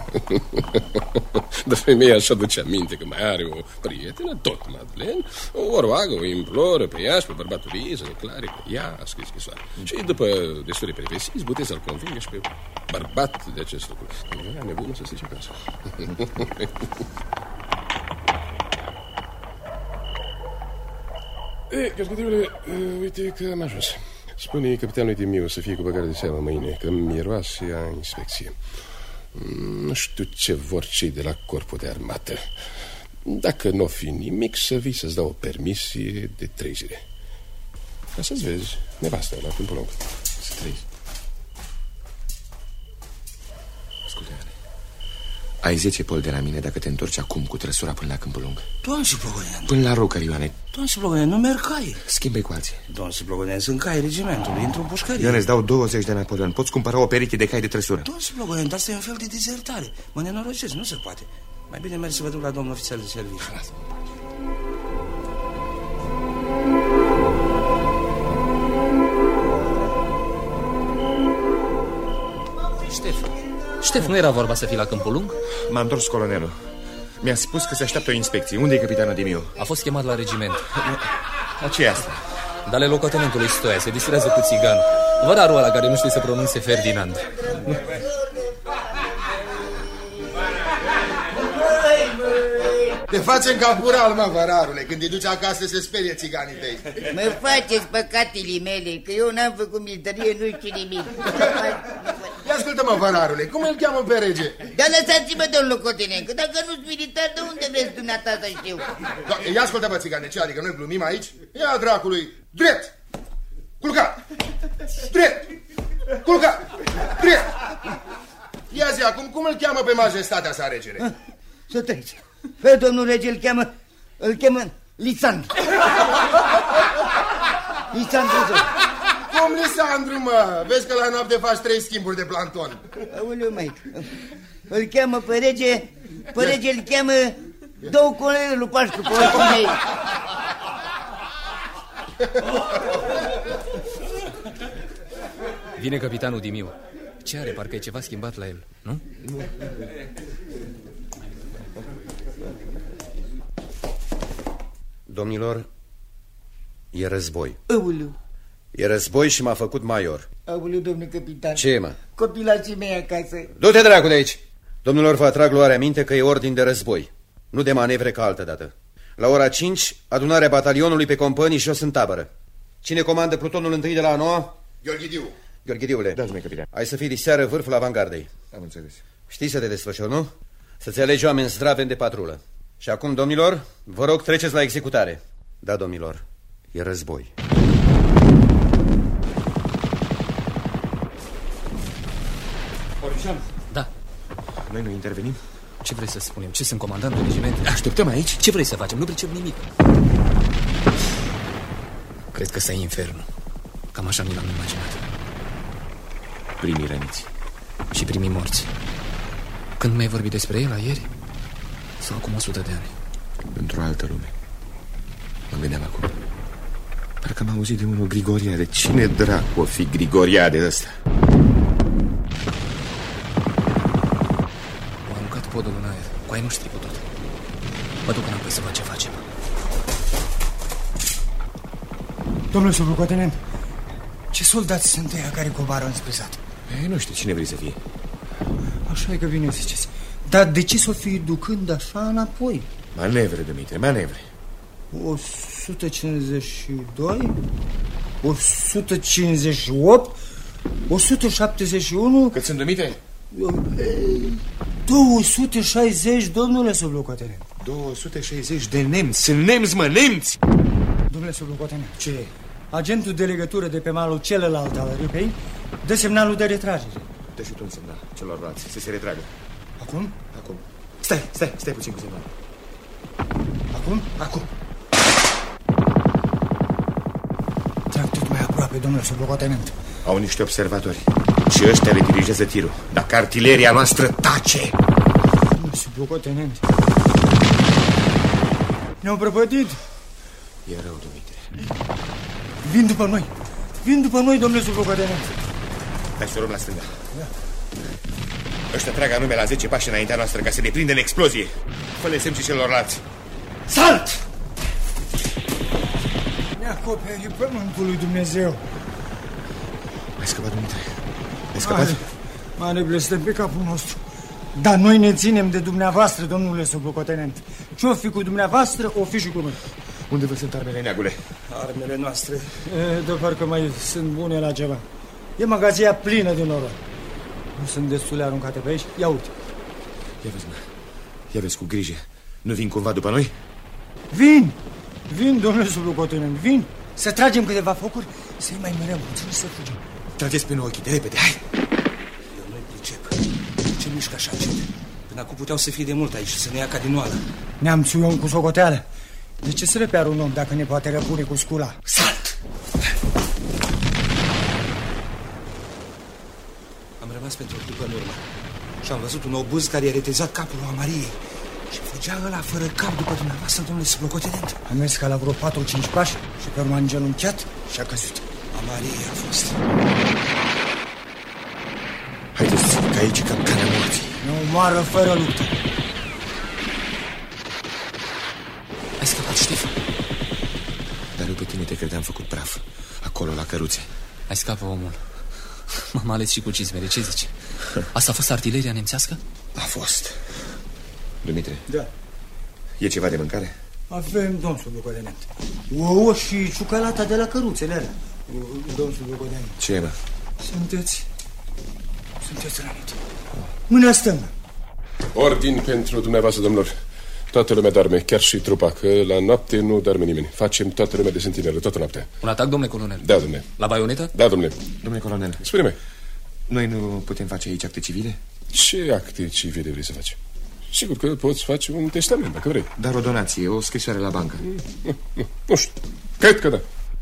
Dar femeia așa duce aminte că mai are o prietenă, tot Madeleine, o roagă, o imploră pe ea și pe bărbatul ei să declare că ea a scris scrisoare. Și după destule peripesii, izbute să-l convingă și pe bărbat de acest lucru. Era nebună să strice acasă. E, Gheorghidiule, uite că am ajuns. Spune capitanului Timiu să fie cu băgare de seamă mâine, că miroase a inspecție. Nu știu ce vor cei de la corpul de armată. Dacă nu o fi nimic, să vii să-ți dau o permisie de trei zile. Ca să-ți vezi nevastă la Câmpul Lung. Să trăiți. Ascultă, Iane. Ai zece pol de la mine dacă te întorci acum cu trăsura până la Câmpul Lung. Doamne și Blogonean. Până la Rocări, Ioane. Doamne și Blogonean, nu merg cai. Schimbă-i cu alții. Doamne și Blogonean, sunt cai regimentului, intru în pușcărie. Ioane, îți dau douăzeci de Napoleon. Poți cumpăra o pereche de cai de trăsură. Doamne și Blogonean, dar asta e un fel de dizertare. Mă nenorocesc, nu se poate. Mai bine merg să vă duc la domnul ofițer de serviciu. Ștef, Ștef, nu era vorba să fii la Câmpul Lung? M-a întors colonelul. Mi-a spus că se așteaptă o inspecție. Unde e capitanul Dimiu? A fost chemat la regiment. La ce e asta? Dale locotenentului Stoia, se distrează cu țiganul. Vărarul ăla care nu știe să pronunțe Ferdinand. Te facem ca fural, mă, vărarule. Când îi duci acasă se sperie țiganii tăi. Mă faceți păcatele mele, că eu n-am făcut militarie, nu știu nimic. Ia ascultă-mă, vărarule, cum îl cheamă pe rege? Dar lăsați-mă, domnul locotenent, că dacă nu-s militar, de unde vreți dumneata să știu? Da, ia ascultă-mă, țigane, ce adică noi glumim aici? Ia dracului, drept! Culca! Drept! Culca! Drept! Ia zi acum, cum îl cheamă pe majestatea sa regele? Ah, să treci. Pe domnul rege îl cheamă, îl cheamă Lisandru. Lisandru. Cum Lisandru, mă? Vezi că la noapte faci trei schimburi de planton. Aoleu, măi, îl cheamă pe rege, pe rege îl cheamă două colegi lui Pașcu, pe oricum ei. Vine capitanul Dimiu. Ce are? Parcă e ceva schimbat la el, nu? Domnilor, e război. Aoleu. E război și m-a făcut major. Aoleu, domnule capitan. Ce, mă? Copilații mei acasă. Du-te, dracu, de aici! Domnilor, vă atrag luarea minte că e ordin de război. Nu de manevre ca altădată. La ora cinci, adunarea batalionului pe companii jos în tabără. Cine comandă plutonul întâi de la a noua? Gheorghidiu. Gheorghidiule, da, domnule capitan. ai să fii diseară vârful avangardei. Am înțeles. Știi să te desfășori, nu? Să-ți alegi oameni zdraveni de patrulă. Și acum, domnilor, vă rog, treceți la executare. Da, domnilor, e război. Orișan. Da. Noi nu intervenim? Ce vrei să spunem? Ce sunt comandantul regimentului? Așteptăm aici? Ce vrei să facem? Nu pricep nimic. Cred că ăsta e infernul. Cam așa mi l-am imaginat. Primii răniți. Și primii morți. Când mi-ai vorbit despre el, ieri? Sau acum o sută de ani? Într-o altă lume. Mă gândeam acum. Parcă am auzit de unul Grigoriade. Cine dracu o fi Grigoriade ăsta? Au aruncat podul în aer. Cu ai noștri cu tot. Mă duc înapoi să văd ce facem. Domnul sublocotenent, ce soldați sunt ăia care coboară înspre sat? Ei, nu știu cine vrei să fie. Așa e că bine ziceți. Dar de ce s-o fi ducând așa înapoi? Manevre, Dumitre, manevre. o sută cincizeci și doi, o sută cincizeci și opt, o sută șaptezeci și unu... Cât sunt, Dumitre? două sute șaizeci, domnule sublocotenent. două sute șaizeci de nemți. Sunt nemți, mă, nemți! Domnule sublocotenent, ce e? Agentul de legătură de pe malul celălalt al râpei dă semnalul de retragere. Dă și tu un semnal celorlalți să se retragă. Acum? Acum. Stai, stai, stai puțin cu semnal. Acum? Acum. Trag tot mai aproape, domnule sublocotenent. Au niște observatori și ăștia le dirigează tirul. Dacă artileria noastră tace... Domnule sublocotenent, ne-au prăpădit. E rău, Dumitre. Vin după noi. Vin după noi, domnule sublocotenent. Hai să o luăm la stânga. Da. Ăștia trag anume la zece pași înaintea noastră ca să ne prindă în explozie. Fă-le semn și celorlalți. Salt! Ne acoperi pământul lui Dumnezeu. Ai scăpat, Dumitre? Ai scăpat? Mare blestem pe capul nostru. Dar noi ne ținem de dumneavoastră, domnule sublocotenent. Ce-o fi cu dumneavoastră, o fi și cu noi. Unde vă sunt armele, neagule? Armele noastre, e, de parcă mai sunt bune la ceva. E magazia plină din noroc. Nu sunt destule aruncate pe aici? Ia uite. Ia vezi, mă. Ia vezi cu grijă. Nu vin cumva după noi? Vin! Vin, domnule sublocotenent, vin. Să tragem câteva focuri, să-i mai mărăm puțin și să fugim. Trageți pe noi ochii, de repede, hai! Eu nu-i pricep. Ce mișcă așa încet? Până acum puteau să fie de mult aici și să ne ia ca din oală. Ne-am om cu socoteală. De ce să repeară un om dacă ne poate răpune cu scula? Salt! Am rămas pentru o clipă în urmă și am văzut un obuz care i-a retezat capul lui Amariei. Și fugea ăla fără cap după dumneavoastră, domnule sublocotenent. Am mers ca la vreo patru-cinci pași și pe urmă a îngenunchiat și a căzut. Amarie a fost. Haideți, că aici e capcana morții. Ne omoară fără luptă. Ai scăpat, Ștefan. Dar eu pe tine te credeam făcut praf. Acolo, la căruțe. Ai scapă, omul. M-am ales și cu cizmele, ce zici? Asta a fost artileria nemțească? A fost. Dumitru. Da. E ceva de mâncare? Avem, domn sublocotenent. Ouă și ciucălata de la căruțele alea. Domn sublocotenent. Ce e, mă? Sunteți... Sunteți rănit. Mâna stângă. Ordin pentru dumneavoastră, domnilor. Toată lumea doarme, chiar și trupa, că la noapte nu doarme nimeni. Facem toată lumea de sentinelă, toată noaptea. Un atac, domnule colonel? Da, domnule. La baionetă? Da, domnule. Domnule colonel. Spune-mi. Noi nu putem face aici acte civile? Ce acte civile vrei să faci? Sigur că poți face un testament, dacă vrei. Dar o donație, o scrisoare la bancă. Nu, nu, nu știu. Cred că da.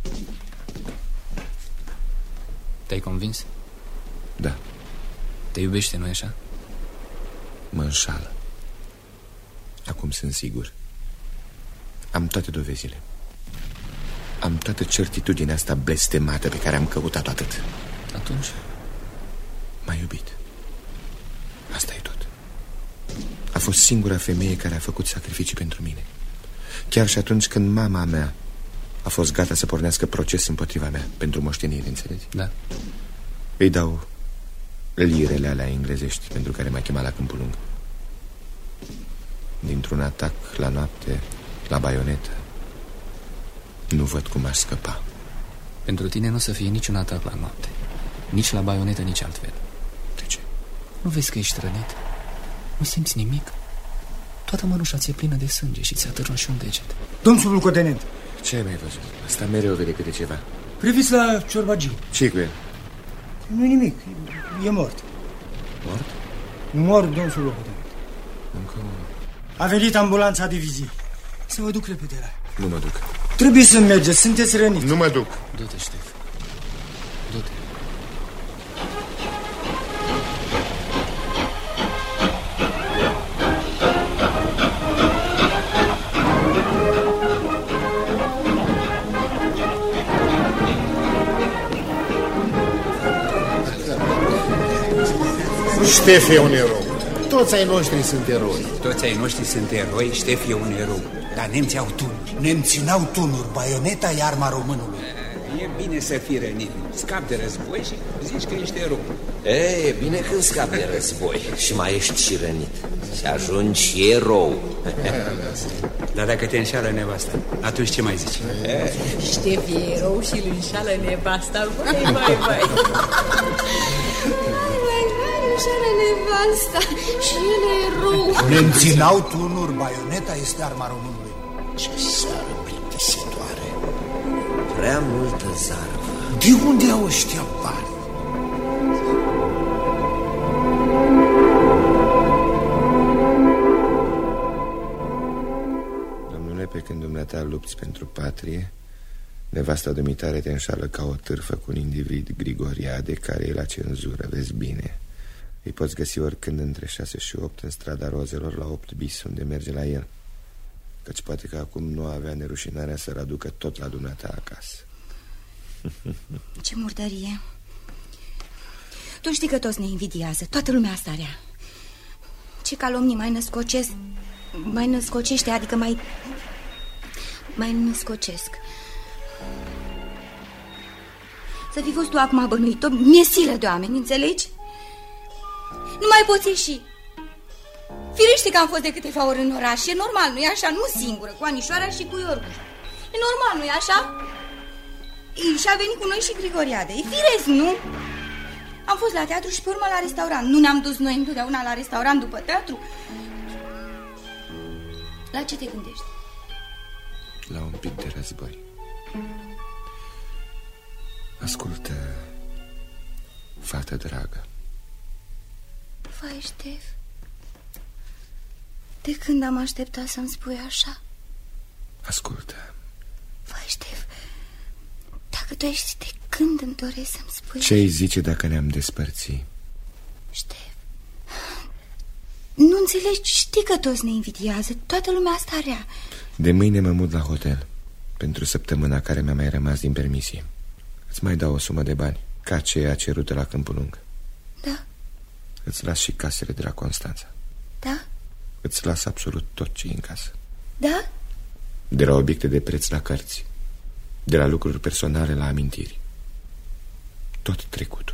Te-ai convins? Da. Te iubește, nu-i așa? Mă înșală. Acum sunt sigur. Am toate dovezile. Am toată certitudinea asta blestemată pe care am căutat atât. Atunci? M-a iubit. Asta e tot. A fost singura femeie care a făcut sacrificii pentru mine. Chiar și atunci când mama mea a fost gata să pornească proces împotriva mea pentru moștenire, înțelegi? Da. Îi dau lirele alea englezești pentru care m-a chemat la Câmpul Lung. Dintr-un atac la noapte, la baionetă, nu văd cum aș scăpa. Pentru tine nu o să fie niciun atac la noapte. Nici la baionetă, nici altfel. De ce? Nu vezi că ești rănit? Nu simți nimic? Toată mănușa ți-e plină de sânge și ți-a târnat și un deget. Domn sublocotenent. Ce ai mai văzut? Asta mereu vede câte ceva. Priviți la ciorbagiu. Ce-i cu el? Nu-i nimic, e mort. Mort? Mort, domn sublocotenent. Încă unul. A venit ambulanța diviziei. Să vă duc repede la... Nu mă duc. Trebuie să mergeți, sunteți răniți. Nu mă duc. Du-te, Ștef. Du-te. Ștef e un erou. Toți ai noștri sunt eroi. Toți ai noștri sunt eroi, Ștef e un erou. Dar nemții au tunuri. Nemții n-au tunuri, baioneta e arma românului. E bine să fii rănit. Scap de război și zici că ești erou. E, bine când scapi de război și mai ești și rănit. Și ajungi erou. Dar dacă te înșală nevasta, atunci ce mai zici? Ștef e erou și îl înșală nevasta. Vai, vai, vai. Înșală nevasta și el e erou. Nemții n-au tunuri, baioneta este arma românului. Ce seară plictisitoare. Prea multă zarvă. De unde au ăștia bani? Domnule, pe când dumneata lupți pentru patrie, nevasta dumitare te înșală ca o târfă cu un individ, Grigoriade, care e la cenzură, vezi bine. Îi poți găsi oricând între șase și opt în strada Rozelor la opt bis, unde merge la el. Căci poate că acum nu avea nerușinarea să-l aducă tot la dumneata acasă. Ce murdărie. Tu știi că toți ne invidiază, toată lumea asta rea. Ce calomnii mai născocesc, mai născocește, adică mai... mai născocesc. Să fi fost tu acum bănuit-o, mi-e silă de oameni, înțelegi? Nu mai poți ieși. Firește că am fost de câteva ori în oraș. E normal, nu-i așa? Nu singură, cu Anișoara și cu Iorguș. E normal, nu-i așa? Și a venit cu noi și Grigoriade. E firesc, nu? Am fost la teatru și pe urmă la restaurant. Nu ne-am dus noi întotdeauna la restaurant după teatru? La ce te gândești? La un pic de război. Ascultă, fată dragă. Vai, Ștef, de când am așteptat să-mi spui așa? Ascultă. Vai, Ștef, dacă tu ești, de când îmi doresc să-mi spui? Ce-ai zice dacă ne-am despărțit? Ștef, nu înțelegi, știi că toți ne invidiază, toată lumea asta rea. De mâine mă mut la hotel pentru săptămâna care mi-a mai rămas din permisie. Îți mai dau o sumă de bani, ca aceea cerută la Câmpul Lung. Da. Îți las și casele de la Constanța. Da? Îți las absolut tot ce e în casă. Da? De la obiecte de preț la cărți, de la lucruri personale la amintiri. Tot trecutul.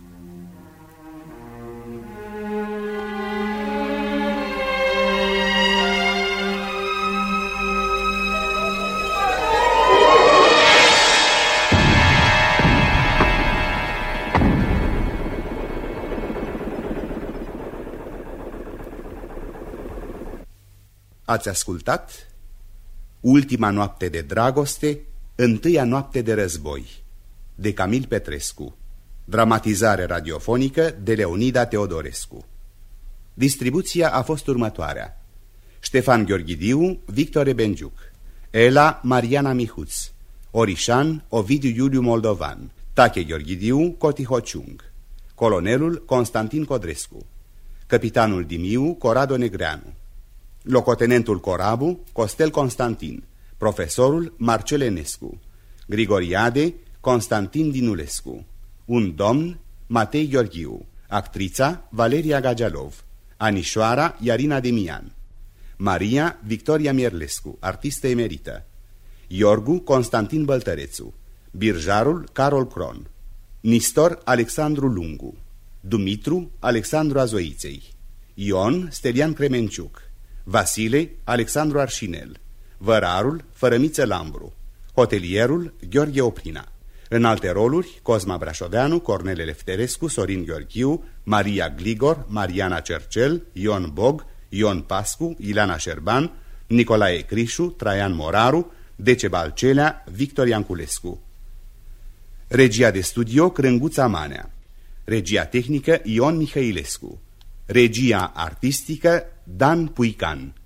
Ați ascultat Ultima noapte de dragoste, întâia noapte de război, de Camil Petrescu. Dramatizare radiofonică de Leonida Teodorescu. Distribuția a fost următoarea: Ștefan Gheorghidiu, Victor Bengiuc, Ela Mariana Mihuț, Orișan Ovidiu Iuliu Moldovan, Tache Gheorghidiu Coti Hociung, colonelul Constantin Codrescu, capitanul Dimiu Corado Negreanu, locotenentul Corabu Costel Constantin, profesorul Marcel Enescu, Grigoriade Constantin Dinulescu, un domn Matei Gheorghiu, actrița Valeria Gagialov, anișoara Iarina Demian, Maria Victoria Mierlescu, artistă emerită, Iorgu Constantin Băltărețu, birjarul Carol Cron, Nistor Alexandru Lungu, Dumitru Alexandru Azoiței, Ion Stelian Cremenciuc, Vasile Alexandru Arșinel, vărarul Fărămiță Lambru, hotelierul Gheorghe Oprina. În alte roluri, Cosma Brașoveanu, Cornel Lefterescu, Sorin Gheorghiu, Maria Gligor, Mariana Cercel, Ion Bog, Ion Pascu, Ileana Șerban, Nicolae Crișu, Traian Moraru, Decebal Celea, Victor Ianculescu. Regia de studio Crânguța Manea. Regia tehnică Ion Mihailescu. Regia artistică Dan Puican.